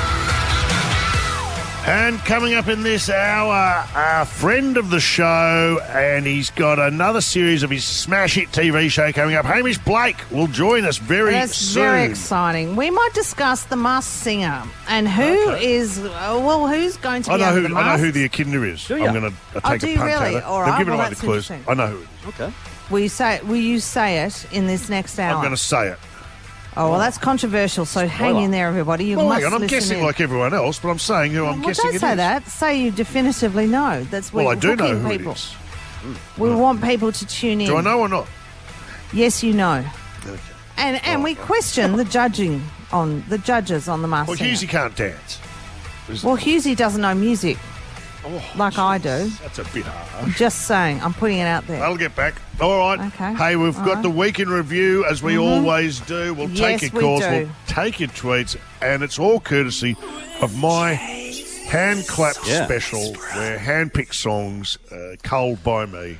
And coming up in this hour, a friend of the show, and he's got another series of his smash hit T V show coming up. Hamish Blake will join us very That's soon. very exciting. We might discuss The Masked Singer and who is uh, well, who's going to I be know under who the I know mask? who the echidna is. Do I'm ya? going to Oh, take do a you punt really? at it. All They've right, given well, away the that's clues. interesting. I know who it is. Okay. Will you say? Will you say it in this next hour? I'm going to say it. Oh well, that's controversial. So hang Spoiler. in there, everybody. You Well, must hang on, I'm listen guessing in. like everyone else, but I'm saying who I'm well, guessing don't it say is. that. Say you definitively know. That's Well, we're I do know hooking who people. it is. We want people to tune in. Do I know or not? Yes, you know. And and we question the judging on the judges on the Masked Well, Singer. Husey can't dance. Is- Well, Husey doesn't know music Oh, like I do. That's a bit harsh. Just saying, I'm putting it out there. I'll get back. All right. Okay. Hey, we've All got right. the week in review, as we Mhm. always do. We'll Yes, take your we calls, do. we'll take your tweets, and it's all courtesy of my hand clap Yeah. special, where hand-picked songs, uh, culled by me.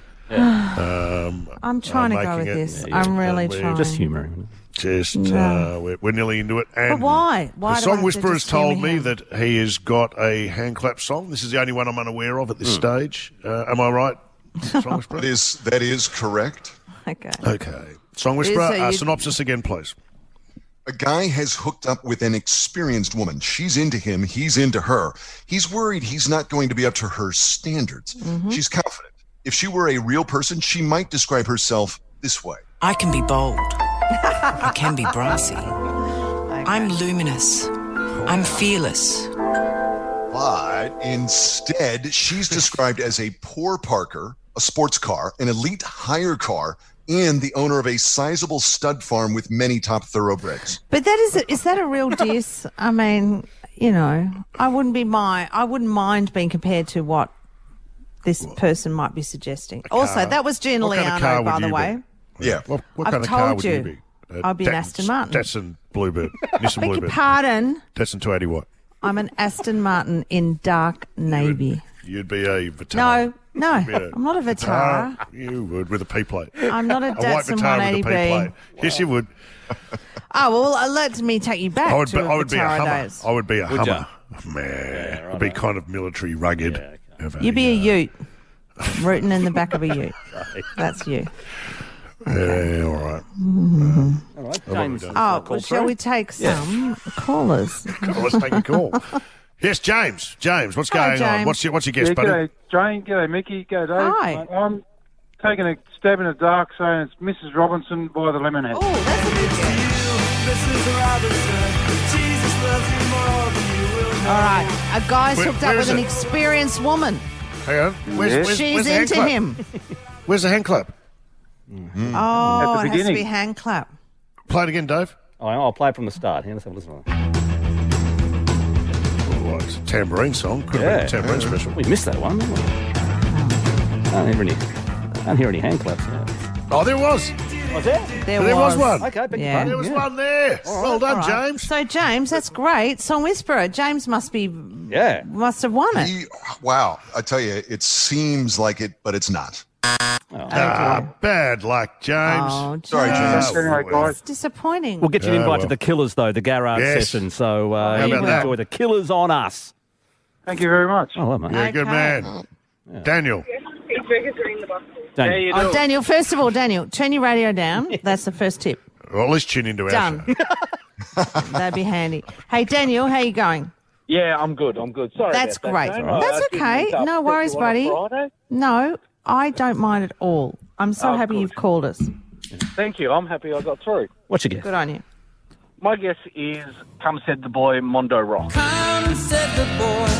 Um, I'm trying are to go making with it. this. I'm really we're trying. Just humour. Just, No. uh, we're, we're nearly into it. And But why? Why the do I Song have to Whisperer has just humour told me him? that he has got a hand clap song. This is the only one I'm unaware of at this Hmm. stage. Uh, am I right, Song Whisperer? That is that is correct. Okay. Okay. Song Whisperer, Is, uh, uh, you- synopsis again, please. A guy has hooked up with an experienced woman. She's into him. He's into her. He's worried he's not going to be up to her standards. Mm-hmm. She's confident. If she were a real person, she might describe herself this way. I can be bold. I can be brassy. I'm luminous. I'm fearless. But instead, she's described as a poor Parker, a sports car, an elite hire car, and the owner of a sizable stud farm with many top thoroughbreds. But that is is that a real diss? I mean, you know, I wouldn't be my I wouldn't mind being compared to what this person might be suggesting. Also, car. that was Gina What kind of Liano, car by would the you way. be? Yeah. What, what I've kind of car told would you. you be? Uh, I'd be an Dat- Aston Martin. Datsun Bluebird. Nissan Beg your Bluebird. pardon. Datsun two eighty what? I'm an Aston Martin in dark navy. You'd be a Vitara. No, no, You'd be a I'm not a Vitara. You would, with a P plate. I'm not a A white Datsun Vitara one eighty with a B. P plate. Yes, you would. Oh, well, uh, let me take you back I would, to be, a I would be a Vitara Hummer. days. I would be a Would Hummer. Man, it'd be kind of military, rugged. Have a, You'd be a uh, ute, rooting in the back of a ute. That's you. Yeah, all right. Mm-hmm. All right, What have we James. done? Oh, well, shall we take some callers? Well, let's take a call. Yes, James. James, what's Hello, going on? James. What's your What's your guess, yeah, buddy? g'day, Jane. G'day, Mickey. G'day, Dave. Hi. Mate, I'm taking a stab in the dark, saying it's Missus Robinson by the Lemonhead. Oh, that's a good guess. All right, a guy's Where- hooked where up is with an it? experienced woman. Hang on. Where's, Yeah. where's, She's where's the hand into clap? him. Where's the hand clap? Oh, At the it has to be beginning. hand clap. Play it again, Dave. Oh, I'll play it from the start. Here, let's have a listen. Oh, it's a tambourine song. Could have been a tambourine special. We missed that one. Didn't we? I don't hear any. I don't hear any hand claps. Now. Oh, there was. Was there? There, There was was. one. Okay, beg your Yeah. pardon. There was Yeah. one there. Well done, All right. James. So, James, that's great. Song Whisperer. James must be, Yeah. must have won it. He, wow, I tell you, it seems like it, but it's not. Ah, bad luck, James. Oh, Sorry, James. James. Anyway, guys. It's disappointing. We'll get you an Yeah, invite well. to the Killers, though, the garage Yes. session. So uh, How you about can that? enjoy the Killers on us. Thank you very much. Oh, mate. Yeah, good Okay. man. Daniel. Daniel. Oh, Daniel, first of all, Daniel, turn your radio down. That's the first tip. Well, at least tune into our Done. show. That'd be handy. Hey, Daniel, how you going? Yeah, I'm good. I'm good. Sorry. That's about great. That, Jane. I That's didn't okay. mean to No upset worries, you on a buddy. Friday. No, I don't mind at all. I'm so Oh, happy good. you've called us. Thank you. I'm happy I got through. What's your guess? Good on you. My guess is Come Said the Boy, Mondo Rock. Come, said the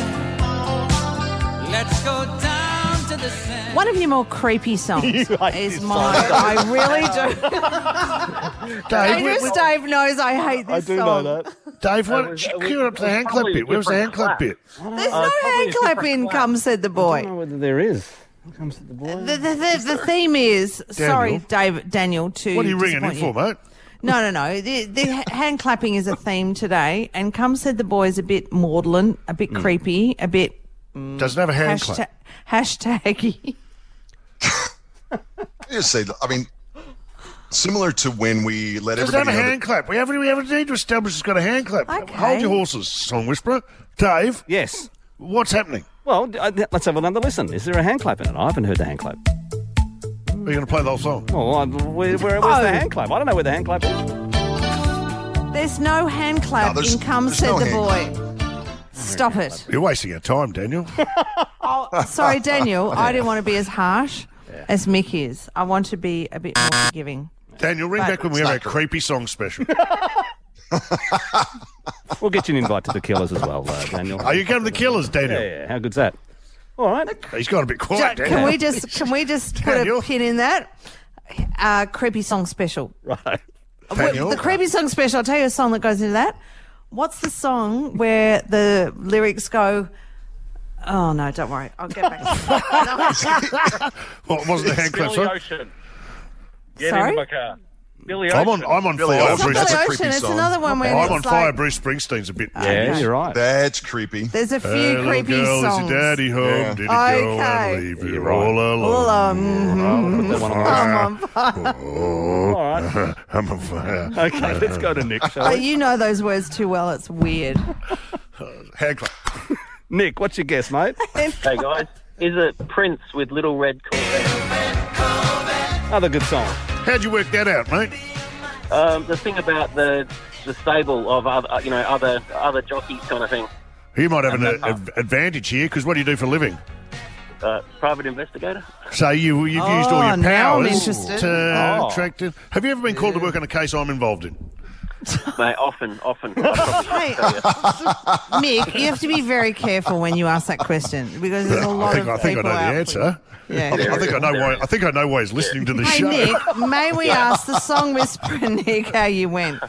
boy, let's go down to the sand. One of your more creepy songs You hate is this mine. song, don't I really do. Dave, we- Dangerous we- Dave knows I hate this I do song. know that. Dave, why It don't was- you it was- cue it up to the it was hand clap probably a bit? Where was the hand different clap bit? clap. There's Uh, no probably hand a clap different in clap. Come Said the I Boy. don't know whether there is. What comes to the boy? The, the, the, the theme is, sorry, Dave, Daniel, to What are you ringing in disappoint for, you. mate? No, no, no. The, the hand clapping is a theme today, and Come Said the Boy is a bit maudlin, a bit creepy, a bit Doesn't have a hand hashtag, clap. hashtaggy. I just say, I mean, similar to when we let Doesn't have everybody a know hand clap. We haven't, we haven't need to establish it's got a hand clap. Okay. Hold your horses, Song Whisperer. Dave, Yes. what's happening? Well, uh, let's have another listen. Is there a hand clap in it? I haven't heard the hand clap. Are you going to play the whole song? Oh, I- where, where, where's Oh. the hand clap? I don't know where the hand clap is. There's no hand clap No, there's- in Come there's Said no the hand Boy. Stop it. You're wasting our time, Daniel. Oh, sorry, Daniel. I didn't want to be as harsh as Mick is. I want to be a bit more forgiving. Daniel, ring But- back when we have our creepy song special. We'll get you an invite to the Killers as well, uh, Daniel. Are you going to the Killers, Daniel? Yeah, yeah. How good's that? All right. He's got a bit quiet, Can Daniel. we just can we just put Daniel? a pin in that? Uh, creepy song special. Right. Daniel? The creepy song special. I'll tell you a song that goes into that. What's the song where the lyrics go? Oh no, don't worry. I'll get back to you. What wasn't the hand clap Billy song? Ocean. Get Sorry? in my car. Billy Ocean. I'm on, I'm on Billy fire, Ocean, Bruce. that's a Billy creepy Ocean. It's song. another one where I'm on it's fire. like, Bruce Springsteen's a bit. Yeah, Okay. you're right. That's creepy. there's a few Hey, little creepy girl, songs. is your daddy home? Yeah. Did he go Okay. and leave you You're right. all alone? Well, um, Put that one on. I'm on fire. Oh, All right. I'm on fire. Okay, let's go to Nick, shall Oh, we? you know those words too well. It's weird. Hand clap. Nick, what's your guess, mate? Hey guys, is it Prince with Little Red Corvette? Another good song. How'd you work that out, mate? Um, the thing about the the stable of other, you know, other other jockeys kind of thing. You might have an And uh, that's- advantage here because what do you do for a living? Uh, private investigator. So you, you've Oh, used all your now I'm powers interested. to Oh. attract it. Have you ever been called to work on a case I'm involved in? Mate, often, often. I probably Hey, should tell you. Mick, you have to be very careful when you ask that question because there's a lot I think, of I, think I people know the out answer. Yeah. I, I think I know why. I think I know why he's listening to the Hey, show. Nick, may we ask the song whisperer, Nick, how you went?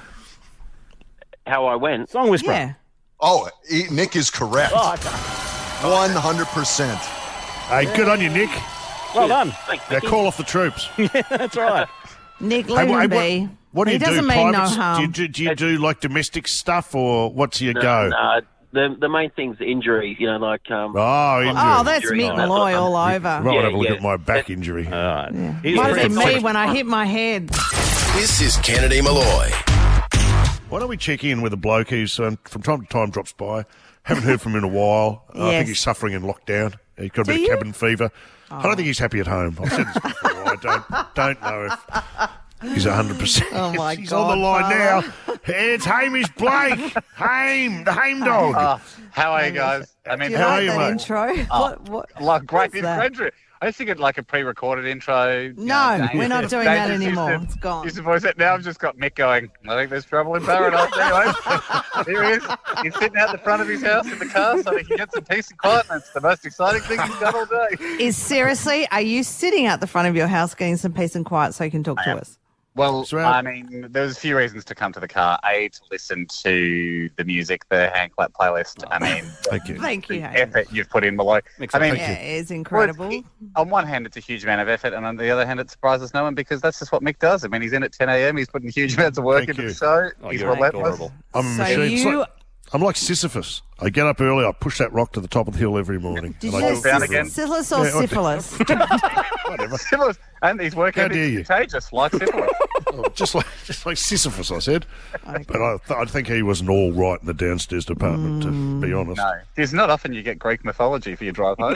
How I went. Song whisperer. Yeah. Oh, he, Nick is correct. one hundred percent. Hey, good on you, Nick. Well done. Thanks, Now Mickey. call off the troops. That's right. Nick, Hey, let wha- him hey, be. what, what do he you do? doesn't mean no Privates? harm. Do you do, do, you do like domestic stuff or what's your No, go? no, the the main thing's injuries. You know, like um. Oh, injury. Oh, that's Injury. Mick Malloy all You over. might want to have a look Yeah, at my back injury. All right. Yeah. Here's Might have the been song. me when I hit my head. This is Kennedy Malloy. Why don't we check in with a bloke who's um, from time to time drops by? Haven't heard from him in a while. I Yes. think he's suffering in lockdown. He's got a Do bit you? of cabin fever. I don't think he's happy at home. I've said this before. I don't don't know if he's one hundred percent. Oh, my He's God, on the line Father. now. It's Hamish Blake. Haim, the Haim dog. Oh, how are you guys? I Do mean, you How like are you, that mate? intro? Oh, What, what? like great what's that? intro. I just think it like a pre-recorded intro. you No, know, we're not Dave- doing Dave that just used anymore. to- It's gone. Used to voice it. Now I've just got Mick going, I think there's trouble in paradise. Anyway, here he is. He's sitting out the front of his house in the car so he can get some peace and quiet. And it's the most exciting thing he's done all day. Is seriously, are you sitting out the front of your house getting some peace and quiet so you can talk to us? Well, So how- I mean, there was a few reasons to come to the car. A, to listen to the music, the hand clap playlist. I mean, Thank you. Thank you, the Hamish. effort you've put in, Malloy. I mean, Yeah, it's incredible. well, it's- on one hand, it's a huge amount of effort, and on the other hand, it surprises no one because that's just what Mick does. I mean, he's in at ten a.m. He's putting huge amounts of work Thank into you. the show. Oh, he's you're relentless. adorable. I'm a So machine. It's you- like- I'm like Sisyphus. I get up early, I push that rock to the top of the hill every morning. Did and you I say get down through again? it. syphilis or Yeah, what- syphilis? Whatever. Syphilis. And his work How ethic dare is you. contagious, like syphilis. Oh, just like just like Sisyphus, I said. But I, th- I think he wasn't all right in the downstairs department, to be honest. No, it's not often you get Greek mythology for your drive home.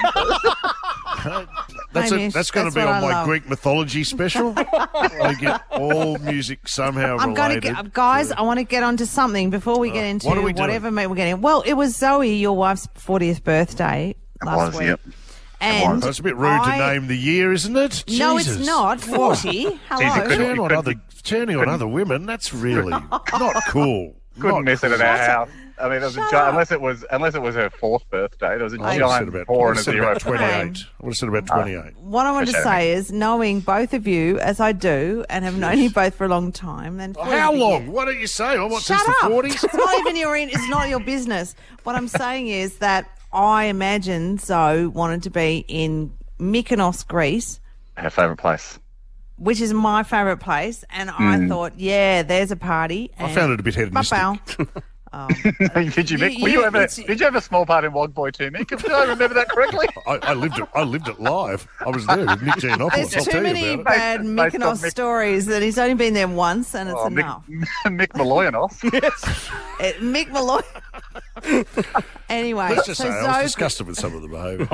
That's, Hamish, it. That's going to that's be what on I my love. Greek mythology special. I get all music somehow I'm going to related. get, guys. I want to get onto something before we get into what are we doing? whatever mate we're getting. Well, it was Zoe, your wife's fortieth birthday last was, week, yep. and That's a bit rude I- to name the year, isn't it? No, Jesus. it's not. Forty. Hello. Turn on other, turning on other women, that's really not cool. Couldn't Not miss it at cool. our house. I mean, there was a Shut giant, up. unless it was unless it was her fourth birthday. There was a I would have said giant about, four I and would a have said zero. about twenty-eight. I would have said about twenty-eight. What I want to For sure. say is, knowing both of you as I do, and have known you both for a long time, then Oh, how long? Why don't you say? I want Shut since the up! forties. It's not even your. It's not your business. What I'm saying is that I imagine Zoe wanted to be in Mykonos, Greece, Her favourite place. which is my favourite place, and I thought, yeah, there's a party. I found it a bit hedonistic. Ba-bow. did you, Mick? You- Were you you- ever? it's- Did you have a small part in Wog Boy too, Mick? Did I remember that correctly? I, I lived it. I lived it live. I was there with Nick Giannopoulos. There's I'll too tell many you about bad Based- based on Mykonos Mick- stories that he's only been there once, and it's Oh, enough. Mick, Mick Malloyanos. Uh, Mick Malloy. Anyway, it. Let's just so say I was Zoe, disgusted with some of the behaviour.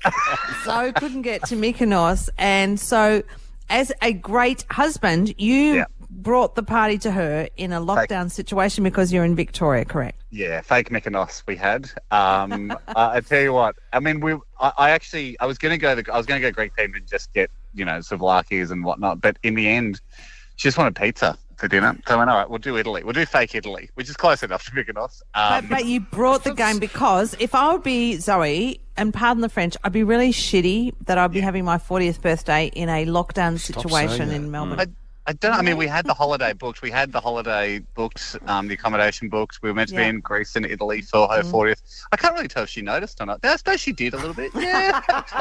Zoe couldn't get to Mykonos, and so as a great husband, you Yeah. brought the party to her in a lockdown situation because you're in Victoria, correct? Yeah, fake Mykonos we had. Um, uh, I tell you what. I mean, we. I, I actually, I was going to go. The, I was going to go Greek themed and just get, you know, souvlaki's and whatnot. But in the end, she just wanted pizza for dinner. So I went, all right, we'll do Italy. We'll do fake Italy, which is close enough to Mykonos. Um, But, but you brought the game because if I would be Zoe, and pardon the French, I'd be really shitty that I'd be having my fortieth birthday in a lockdown situation saying in that. Melbourne. I, I don't know. I mean, we had the holiday booked. We had the holiday booked, um, the accommodation booked. We were meant to Yeah. be in Greece and Italy for her fortieth. I can't really tell if she noticed or not. I suppose she did a little bit. Yeah.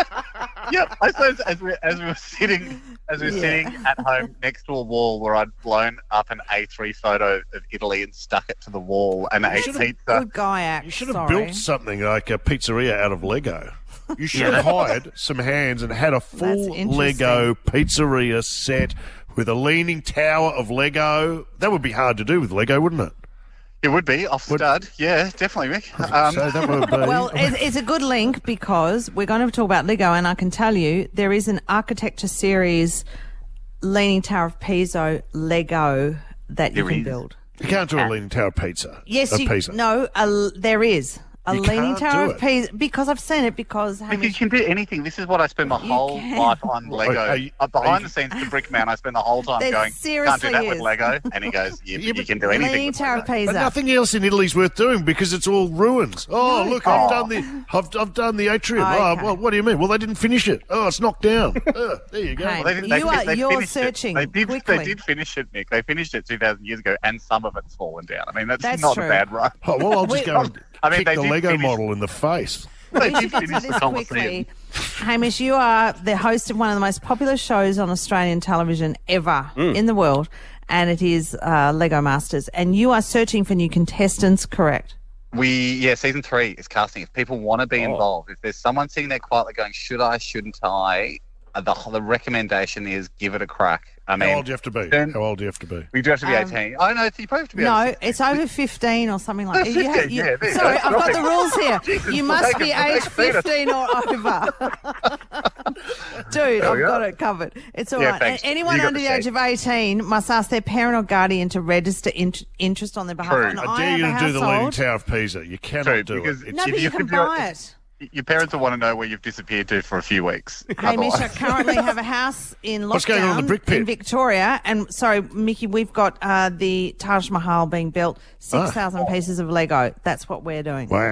yeah. I suppose as we as we were sitting as we were Yeah. sitting at home next to a wall where I'd blown up an A three photo of Italy and stuck it to the wall and ate That's a pizza. good guy act. You should have sorry. built something like a pizzeria out of Lego. You should have hired some hands and had a full interesting. Lego pizzeria set with a leaning tower of Lego. That would be hard to do with Lego, wouldn't it? It would be off stud. Yeah, definitely, Mick. Um, so that would be. Well, it's, it's a good link because we're going to talk about Lego, and I can tell you there is an architecture series, Leaning Tower of Pisa Lego that you There can is. build. you can't do a leaning tower pizza. Yes, of you, pizza. no, a, there is a You Leaning can't Tower do of it. Pisa because I've seen it because Mick, you Hamish, can do anything. This is what I spend my whole can. life on Lego. Are you- Uh, behind are you- the scenes, the brick man, I spend the whole time There going, can't seriously do that with is. Lego. And he goes, you, Yeah, you but can do anything Leaning with Tower of Lego. But Pisa. nothing else in Italy's worth doing because it's all ruins. Oh, look, I've Oh. done the I've, I've done the atrium. Oh, Okay. well, what do you mean? Well, they didn't finish it. Oh, it's knocked down. Uh, there you go. Hey. Well, they, they, You they, are- they you're finished searching it. They did, quickly. they did finish it, Nick. They finished it two thousand years ago, and some of it's fallen down. I mean, that's, That's not true. a bad run. Oh, well, I'll just Wait, go and I mean, kick they the did Lego finish- model in the face. They we should did get to finish this the Colosseum. quickly. Hamish, you are the host of one of the most popular shows on Australian television ever Mm. in the world, and it is uh, Lego Masters. And you are searching for new contestants, correct? We, yeah, season three is casting. If people want to be involved, if there's someone sitting there quietly going, should I, shouldn't I, uh, the, the recommendation is give it a crack. I mean, How old do you have to be? then- How old do you have to be? we do have to be Um, eighteen. I don't know, you probably have to be over No, sixteen. it's over fifteen or something like Oh, that. You fifteen, you- yeah, there you sorry, go. I've got the rules here. Jesus, you must take be it, age take it. fifteen or over. Dude, I've we got are. it covered. It's all Yeah, right. thanks. And anyone You got under the the age shape. of eighteen must ask their parent or guardian to register int- interest on their behalf. True. And I I dare have you a to do the Leaning household- Tower of Pisa. You cannot True, do because it. if, No, if but you can if you're- buy it. Your parents will want to know where you've disappeared to for a few weeks. Hamish, I otherwise. currently have a house in lockdown What's going on in the brick pit? in Victoria. And sorry, Mickey, we've got uh, the Taj Mahal being built, six thousand Ah. pieces of Lego. That's what we're doing. Wow.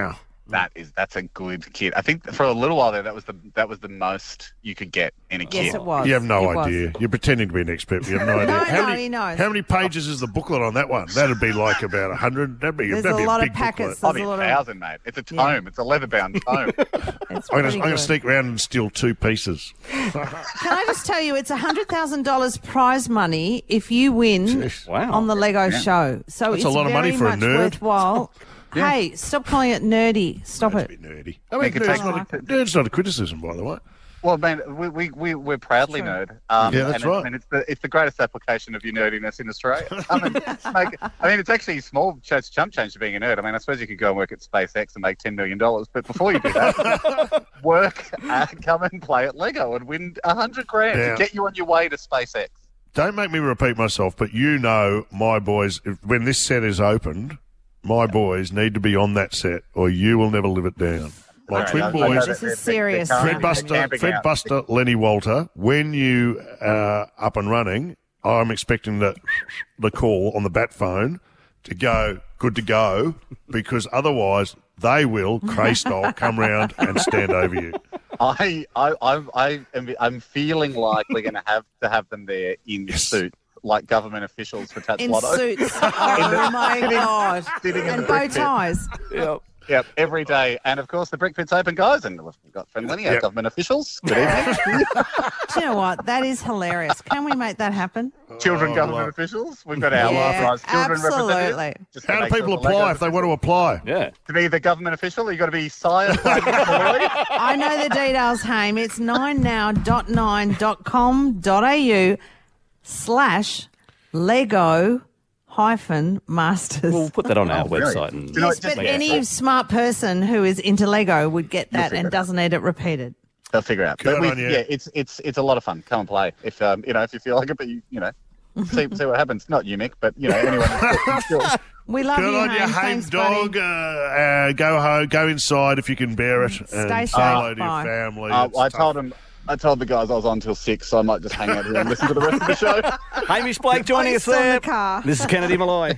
that is that's a good kit. I think for a little while there, that was the that was the most you could get in a kit. Yes, it was. You have no It was. idea. You're pretending to be an expert. But you have no idea. No, how no, many, he knows. How many pages is the booklet on that one? That'd be like about a hundred. That'd be, There's that'd a be lot of big packets. booklet. There's Probably a a lot of- thousand, mate. It's a tome. It's a leather-bound tome. It's I'm going pretty to good. sneak around and steal two pieces. Can I just tell you, it's one hundred thousand dollars prize money if you win Wow. on the Lego Yeah. show. So That's it's a lot of money very for a much nerd. worthwhile. Yeah. Hey, stop calling it nerdy. Stop it. Nerdy. I mean, They could nerd's take- not, a, nerd's not a criticism, by the way. Well, man, we we we we're proudly nerd. Um, Yeah, that's and it- right. And it's the it's the greatest application of your nerdiness in Australia. I mean, like, I mean, it's actually small ch- chump change to being a nerd. I mean, I suppose you could go and work at SpaceX and make ten million dollars, but before you do that, work, uh, come and play at Lego and win a hundred grand Yeah. to get you on your way to SpaceX. Don't make me repeat myself, but you know my boys, if, when this set is opened, my boys need to be on that set or you will never live it down. My All right, twin I- I boys, know This that is they're- serious. they're Fred camping- Buster, camping Fred out. Buster, Lenny Walter, when you are up and running, I'm expecting the, the call on the bat phone to go, good to go, because otherwise they will, Cray style, come round and stand over you. I I I I am I'm feeling like we're going to have to have them there in suit, like government officials for Tats In Lotto. suits. Oh, my God. Sitting in And the bow brick pit. ties. Yep. Yep, every day. And of course, the brick pit's open, guys. And we've got Fred Lenny, our Yep. government officials. Good evening. Do you know what? That is hilarious. Can we make that happen? Children Oh, government well. officials. We've got our Yeah, authorised children absolutely. representatives. Just to How do make sure people the Lego apply if they want to apply? Yeah. To be the government official, you've got to be sire. I know the details, Haim. It's nine now dot nine dot com dot a u slash Lego hyphen masters. We'll put that on our Oh, really? website. And Do you know Yes, what, but just- any smart person who is into Lego would get that figure and it out. doesn't need it repeated. They'll figure it out. Good But we, on you. yeah, it's it's it's a lot of fun. Come and play if um you know if you feel like it, but you you know see see what happens. Not you, Mick, but you know anyone. We love Good you, on you, Haim. Haim Thanks, dog. buddy. Uh, uh, go home, go inside if you can bear it. Stay and safe. say hello to your Bye. family. Uh, It's I tough. told him. I told the guys I was on till six, so I might just hang out here and listen to the rest of the show. Hamish Blake joining us Voice on there. the car. This is Kennedy Malloy.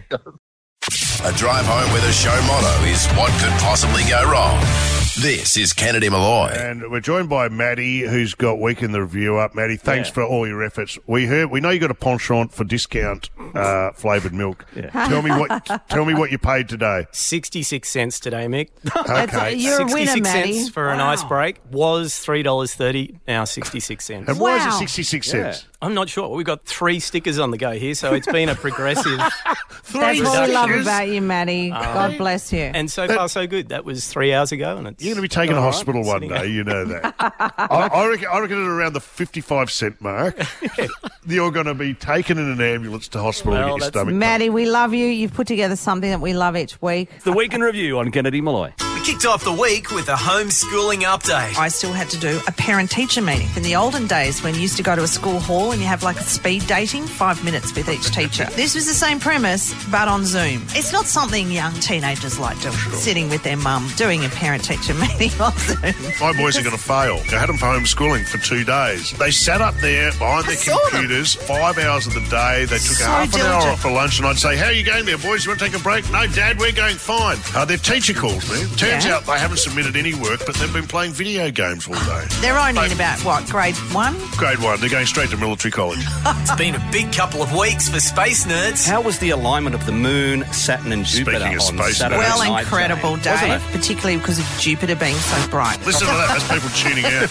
A drive home with a show motto is what could possibly go wrong. This is Kennedy Malloy. And we're joined by Maddie, who's got Week in the Review up. Maddie, thanks Yeah. for all your efforts. We heard, we know you got a penchant for discount uh, flavoured milk. Yeah. Tell me what, tell me what you paid today. sixty-six cents today, Mick. Okay. You're a winner, sixty-six Maddie. cents for an Wow. ice break. Was three dollars thirty, now sixty-six cents. And why is Wow. it sixty-six cents? I'm not sure. We've got three stickers on the go here, so it's been a progressive. Three That's what we love stickers? about you, Maddie. God bless you. And so far, so good. That was three hours ago, and it's You're going to be taken to all right, hospital one sitting day, there. you know that. I, I, reckon, I reckon at around the fifty-five cent mark, you're going to be taken in an ambulance to hospital Well, to get your that's- stomach. Maddie, we love you. You've put together something that we love each week. The Week in Review on Kennedy Malloy. We kicked off the week with a homeschooling update. I still had to do a parent-teacher meeting. In the olden days, when you used to go to a school hall and you have like a speed dating, five minutes with each teacher. This was the same premise, but on Zoom. It's not something young teenagers like doing, sitting with their mum, doing a parent-teacher meeting on Zoom. My boys are going to fail. I had them for homeschooling for two days. They sat up there behind their saw them. computers five hours of the day. They took So a half an hour diligent. off for lunch, and I'd say, "How are you going there, boys? You want to take a break?" "No, Dad, we're going fine." Uh, their teacher calls me. Turns Yeah. out they haven't submitted any work, but they've been playing video games all day. They're only in about, what, grade one? Grade one. They're going straight to military college. It's been a big couple of weeks for space nerds. How was the alignment of the Moon, Saturn, and Jupiter Speaking of on space Saturday Well, night, incredible, Jane? Wasn't Dave, it? particularly because of Jupiter being so bright. Listen to that. That's people tuning out.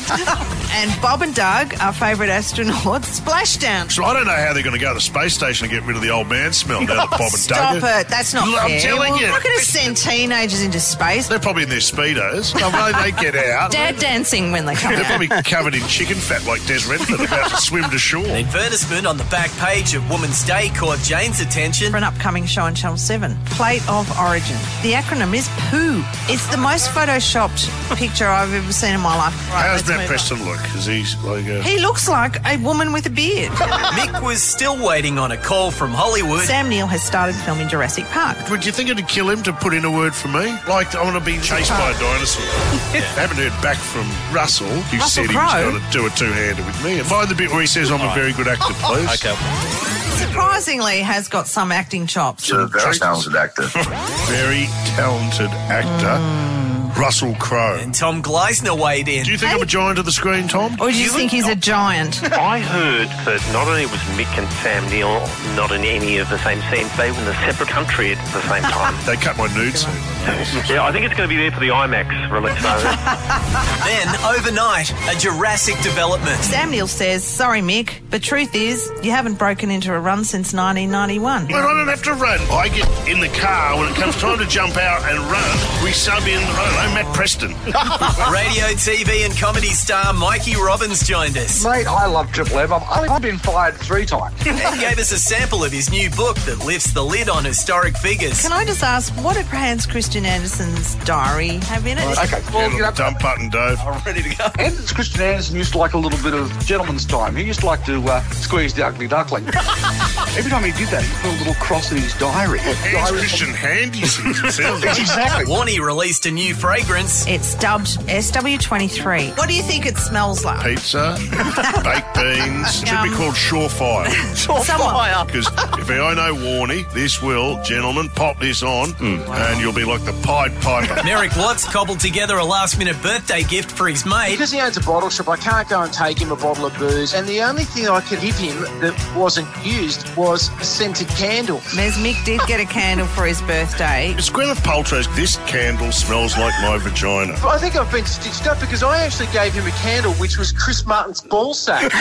And Bob and Doug, our favourite astronauts, splashdown. So I don't know how they're going to go to the space station and get rid of the old man smell now that Bob and Stop Doug. it. That's not I'm fair. telling We're you. not going to send teenagers into space. They're probably in their Speedos. I know they get out. Dad dancing when they come They're out. probably covered in chicken fat like Des Redford about to swim to shore. An advertisement on the back page of Woman's Day caught Jane's attention. For an upcoming show on Channel seven. Plate of Origin. The acronym is POO. It's the most photoshopped picture I've ever seen in my life. Right, How's let's Matt move Preston look? Is he like a... He looks like a woman with a beard. Mick was still waiting on a call from Hollywood. Sam Neill has started filming Jurassic Park. Would you think it'd kill him to put in a word for me? Like, I want to be chased by a dinosaur. I haven't heard back from Russell, who Russell said he was Crowe? going to do a two-hander with me. And find the bit where he says I'm a very good actor, please. Okay. Surprisingly, has got some acting chops. a very talented actor. Very talented actor. Russell Crowe. And Tom Gleisner weighed in. Do you think I'm a giant of the screen, Tom? Or do you think he's a giant? I heard that not only was Mick and Sam Neill not in any of the same scenes, they were in a separate country at the same time. They cut my nudes. Yeah, I think it's going to be there for the IMAX release. Then, overnight, a Jurassic development. Sam Neill says, sorry, Mick, but truth is, you haven't broken into a run since nineteen ninety-one. Well, I don't have to run. I get in the car when it comes time to jump out and run. We sub in, I don't know, Matt Preston. Radio, T V and comedy star Mikey Robbins joined us. Mate, I love Triple M. I've only been fired three times. And gave us a sample of his new book that lifts the lid on historic figures. Can I just ask, what did Hans Christian Andersen's diary have in it? Okay, well, you know, dump button, Dave. I'm ready to go. Hans Christian Andersen used to like a little bit of gentleman's time. He used to like to uh, squeeze the ugly duckling. Every time he did that, he put a little cross in his diary. Hans Christian Handies. Exactly. Warnie released a new fragrance. It's dubbed S W twenty-three. What do you think it smells like? Pizza, baked beans. It should be Um, called Surefire. Surefire. Because if I know Warnie, this will, gentlemen, pop this on, and you'll be like the Pied Piper. Merrick Watts cobbled together a last-minute birthday gift for his mate. Because he owns a bottle shop, I can't go and take him a bottle of booze. And the only thing I could give him that wasn't used was a scented candle. Mes Mick did get a candle for his birthday. It's Gwyneth Paltrow's This Candle Smells Like My Vagina. I think I've been stitched up because I actually gave him a candle which was Chris Martin's ball sack.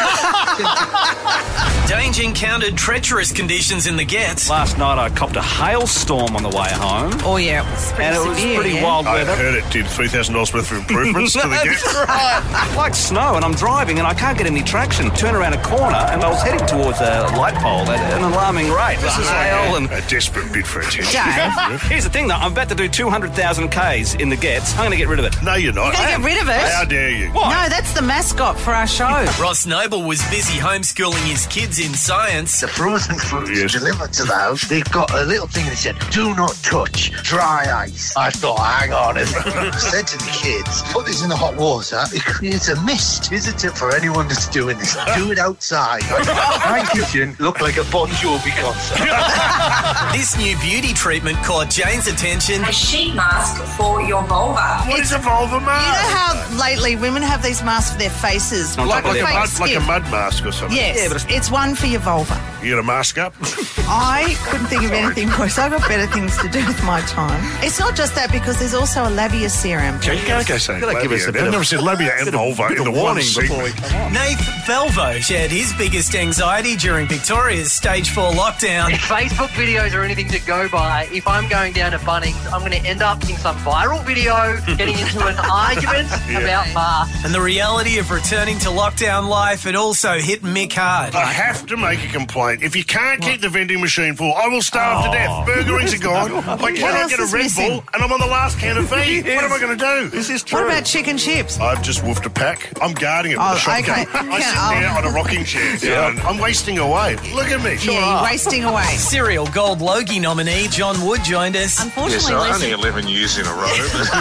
Dange encountered treacherous conditions in the Gets. Last night I copped a hailstorm on the way home. Oh, yeah, it was pretty And it was severe, pretty yeah? wild I weather. heard it did three thousand dollars worth of improvements to the That's Gets. right. Like snow, and I'm driving and I can't get any traction. Turn around a corner and I was heading towards a light pole at an alarming rate. This is hail and... A desperate bid for attention. Dave. Here's the thing though, I'm about to do two hundred thousand Ks in the Gets. I'm going to get rid of it. No, you're not. You're going to get rid of it? How dare you? What? No, that's the mascot for our show. Ross Noble was busy homeschooling his kids in science. The frozen fruit Yes. is delivered to the house. They've got a little thing that said, do not touch dry ice. I thought, hang on a minute. I said to the kids, put this in the hot water. It creates a mist, isn't it, for anyone that's doing this? Do it outside. My kitchen looked like a Bon Jovi concert. This new beauty treatment caught Jane's attention. A sheet mask for your vulva. What is a vulva You know mask? how lately women have these masks for their faces? Like, like, a fake mud, skin. like a mud mask or something. Yes, Yeah, but it's- it's one for your vulva. You got a mask up? I couldn't think of anything worse. I've got better things to do with my time. It's not just that, because there's also a labia serum. Okay, you can't go saying Gotta give us a labia. bit I've of- never said labia and vulva in the one warning before we segment. come on. Nath Velvo shared his biggest anxiety during Victoria's stage four lockdown. If Facebook videos are anything to go by, if I'm going down to Bunnings, I'm going to end up in some viral video getting into an argument Yeah. about masks. And the reality of returning to lockdown life had also hit Mick hard. I have to make a complaint. If you can't keep the vending machine full, I will starve to death. Burger rings are gone. I cannot else get a is Red missing? Bull, and I'm on the last can of feed. What am I going to do? This is What about chicken chips? I've just woofed a pack. I'm guarding it with Oh, a shotgun. okay. I sit Yeah, there oh. on a rocking chair. Yeah. I'm wasting away. Look at me. Yeah, you're wasting away. Serial Gold Logie nominee John Wood joined us. Unfortunately, Leslie- eleven years in a row.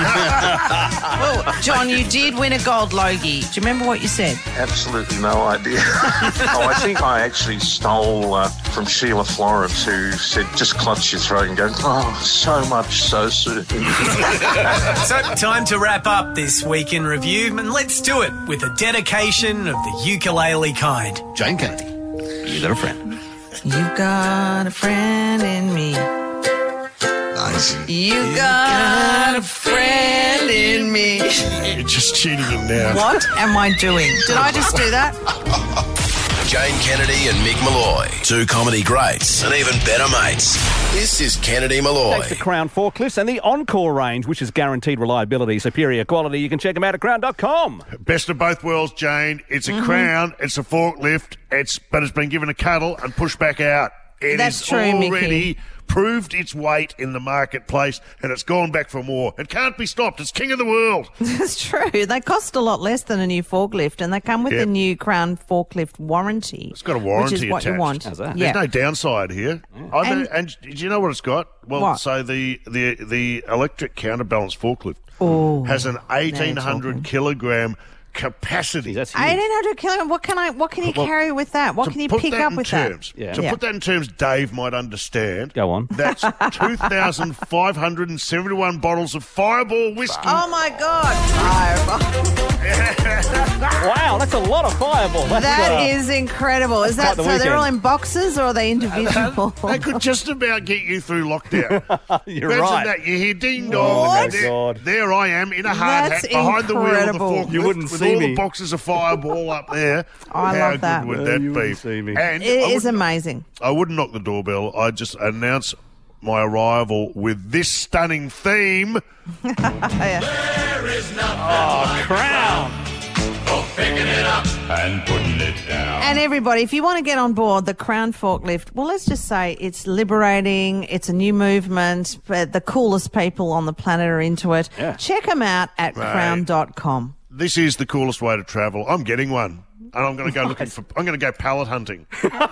well, John, you did win a gold Logie. Do you remember what you said? Absolutely no idea. oh, I think I actually stole uh, from Sheila Florence, who said, just clutch your throat and go, oh, so much so soon. So, time to wrap up this week in review, and let's do it with a dedication of the ukulele kind. Jane Kennedy. You got a friend. You've got a friend in me. Nice. You got a friend in me. You're just cheating in now. What am I doing? Did I just do that? Jane Kennedy and Mick Malloy. Two comedy greats and even better mates. This is Kennedy Malloy. Thanks to Crown Forklifts and the Encore range, which is guaranteed reliability, superior quality. You can check them out at crown dot com. Best of both worlds, Jane. It's a Mm-hmm. crown, it's a forklift, it's but it's been given a cuddle and pushed back out. It That's is true, already Mickey. proved its weight in the marketplace, and it's gone back for more. It can't be stopped. It's king of the world. That's true. They cost a lot less than a new forklift, and they come with Yep. the new Crown forklift warranty. It's got a warranty which is what attached. you want. How's that? Yeah. There's no downside here. I And- mean, and do you know what it's got? Well, What? so the, the, the electric counterbalance forklift Oh, has an eighteen hundred kilogram capacity. That's eighteen hundred kilograms. What can I? What can you Well, carry with that? What to can you put pick that up in with terms, that? To put that in terms Dave might understand. Go on. That's two thousand five hundred seventy-one bottles of Fireball whiskey. Oh my God! Fireball. Wow, that's a lot of Fireball. That's, That uh, is incredible. Is quite that the so? They're all weekend. in boxes or are they individual? They could just about get you through lockdown. You're Imagine right. that. You hear ding Oh, dong. my and there, God. there I am in a hard That's hat behind the wheel of the incredible. forklift You wouldn't with see all me. the boxes of Fireball up there. I How love that. good would No, that you be? wouldn't see me. And It I is wouldn't- amazing. I wouldn't knock the doorbell. I'd just announce my arrival with this stunning theme. There is nothing Oh, Crown. for picking it up and putting it down. And everybody, if you want to get on board the Crown Forklift, well, let's just say it's liberating. It's a new movement. But the coolest people on the planet are into it. Yeah. Check them out at Right. crown dot com. This is the coolest way to travel. I'm getting one. And I'm going to go looking for. I'm going to go pallet hunting.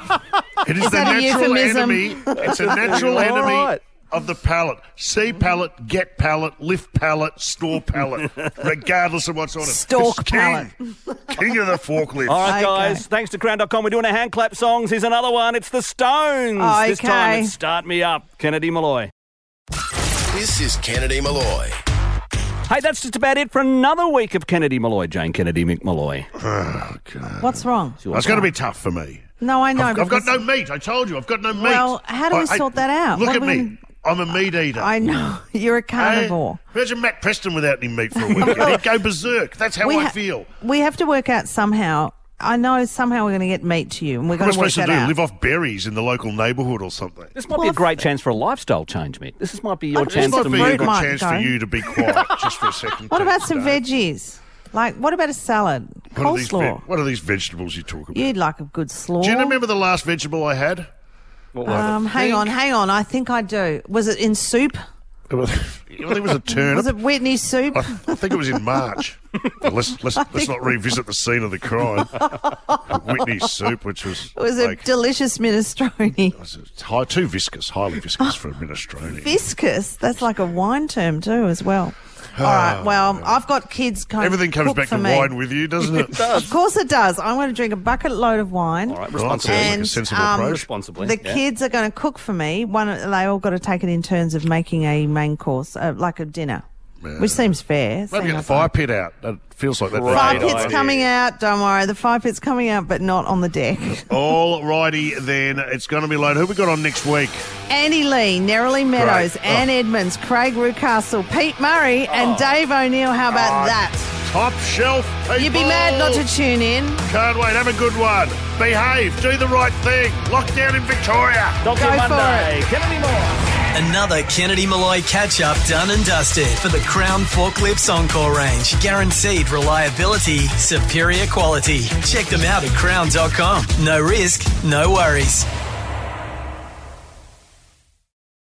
It is, Is the that a natural euphemism? enemy. It's a natural All enemy right. of the pallet. See pallet, get pallet, lift pallet, store pallet, regardless of what's on it. Stalk It's king. King of the forklift. All right, Okay. guys. Thanks to crown dot com. We're doing a hand clap songs. Here's another one. It's the Stones. Oh, This time okay. it's Start Me Up. Kennedy Malloy. This is Kennedy Malloy. Hey, that's just about it for another week of Kennedy Malloy. Jane Kennedy McMalloy. Oh, God. What's wrong? It's going to be tough for me. No, I know. I've, I've got because- no meat. I told you, I've got no meat. Well, how do we I- I- sort that out? Look What at are we me. I'm a meat eater. I know. You're a carnivore. Hey, imagine Matt Preston without any meat for a weekend. He'd go berserk. That's how We I ha- feel. We have to work out somehow. I know somehow we're going to get meat to you, and we're What am going I to work supposed to that do? out. Live off berries in the local neighbourhood or something? This might Well, be a if- great chance for a lifestyle change, Mick. This is, might be your Oh, This chance might to be a move. good might chance go. for you to be quiet just for a second. What about some today. veggies? Like, what about a salad? What are, these Coleslaw. ve- what are these vegetables you talk about? You'd like a good slaw. Do you remember the last vegetable I had? What was Um, it? hang on, hang on. I think I do. Was it in soup? It was, I think it was a turnip. Was it Whitney soup? I, I think it was in March. But let's let's, let's not revisit the scene of the crime. Whitney soup, which was Was like, it delicious minestrone? was it high, too viscous, highly viscous for a minestrone. Viscous. That's like a wine term too, as well. All right. Well, I've got kids. Kind Everything comes back for to me. wine with you, doesn't it? Of course it does. I'm going to drink a bucket load of wine. All right, Well, that sounds responsibly. like a And, sensible um, approach. Responsibly. The yeah. kids are going to cook for me. One, they all got to take it in turns of making a main course, uh, like a dinner, which seems fair. Maybe seeing get the as fire pit out. That feels like that. Fire Great pit's idea. coming out. Don't worry, the fire pit's coming out, but not on the deck. All righty then. It's going to be loaded. Who we got on next week? Andy Lee, Nerily Meadows, Great. Ann Oh. Edmonds, Craig Rucastle, Pete Murray, and Dave O'Neill. How about Oh, that? Top shelf people. You'd be mad not to tune in. Can't wait. Have a good one. Behave. Do the right thing. Lockdown in Victoria. Dog Go Day for Monday. Kennedy Malloy. Another Kennedy Malloy catch-up done and dusted for the Crown Forklifts Encore range. Guaranteed reliability, superior quality. Check them out at crown dot com. No risk, no worries.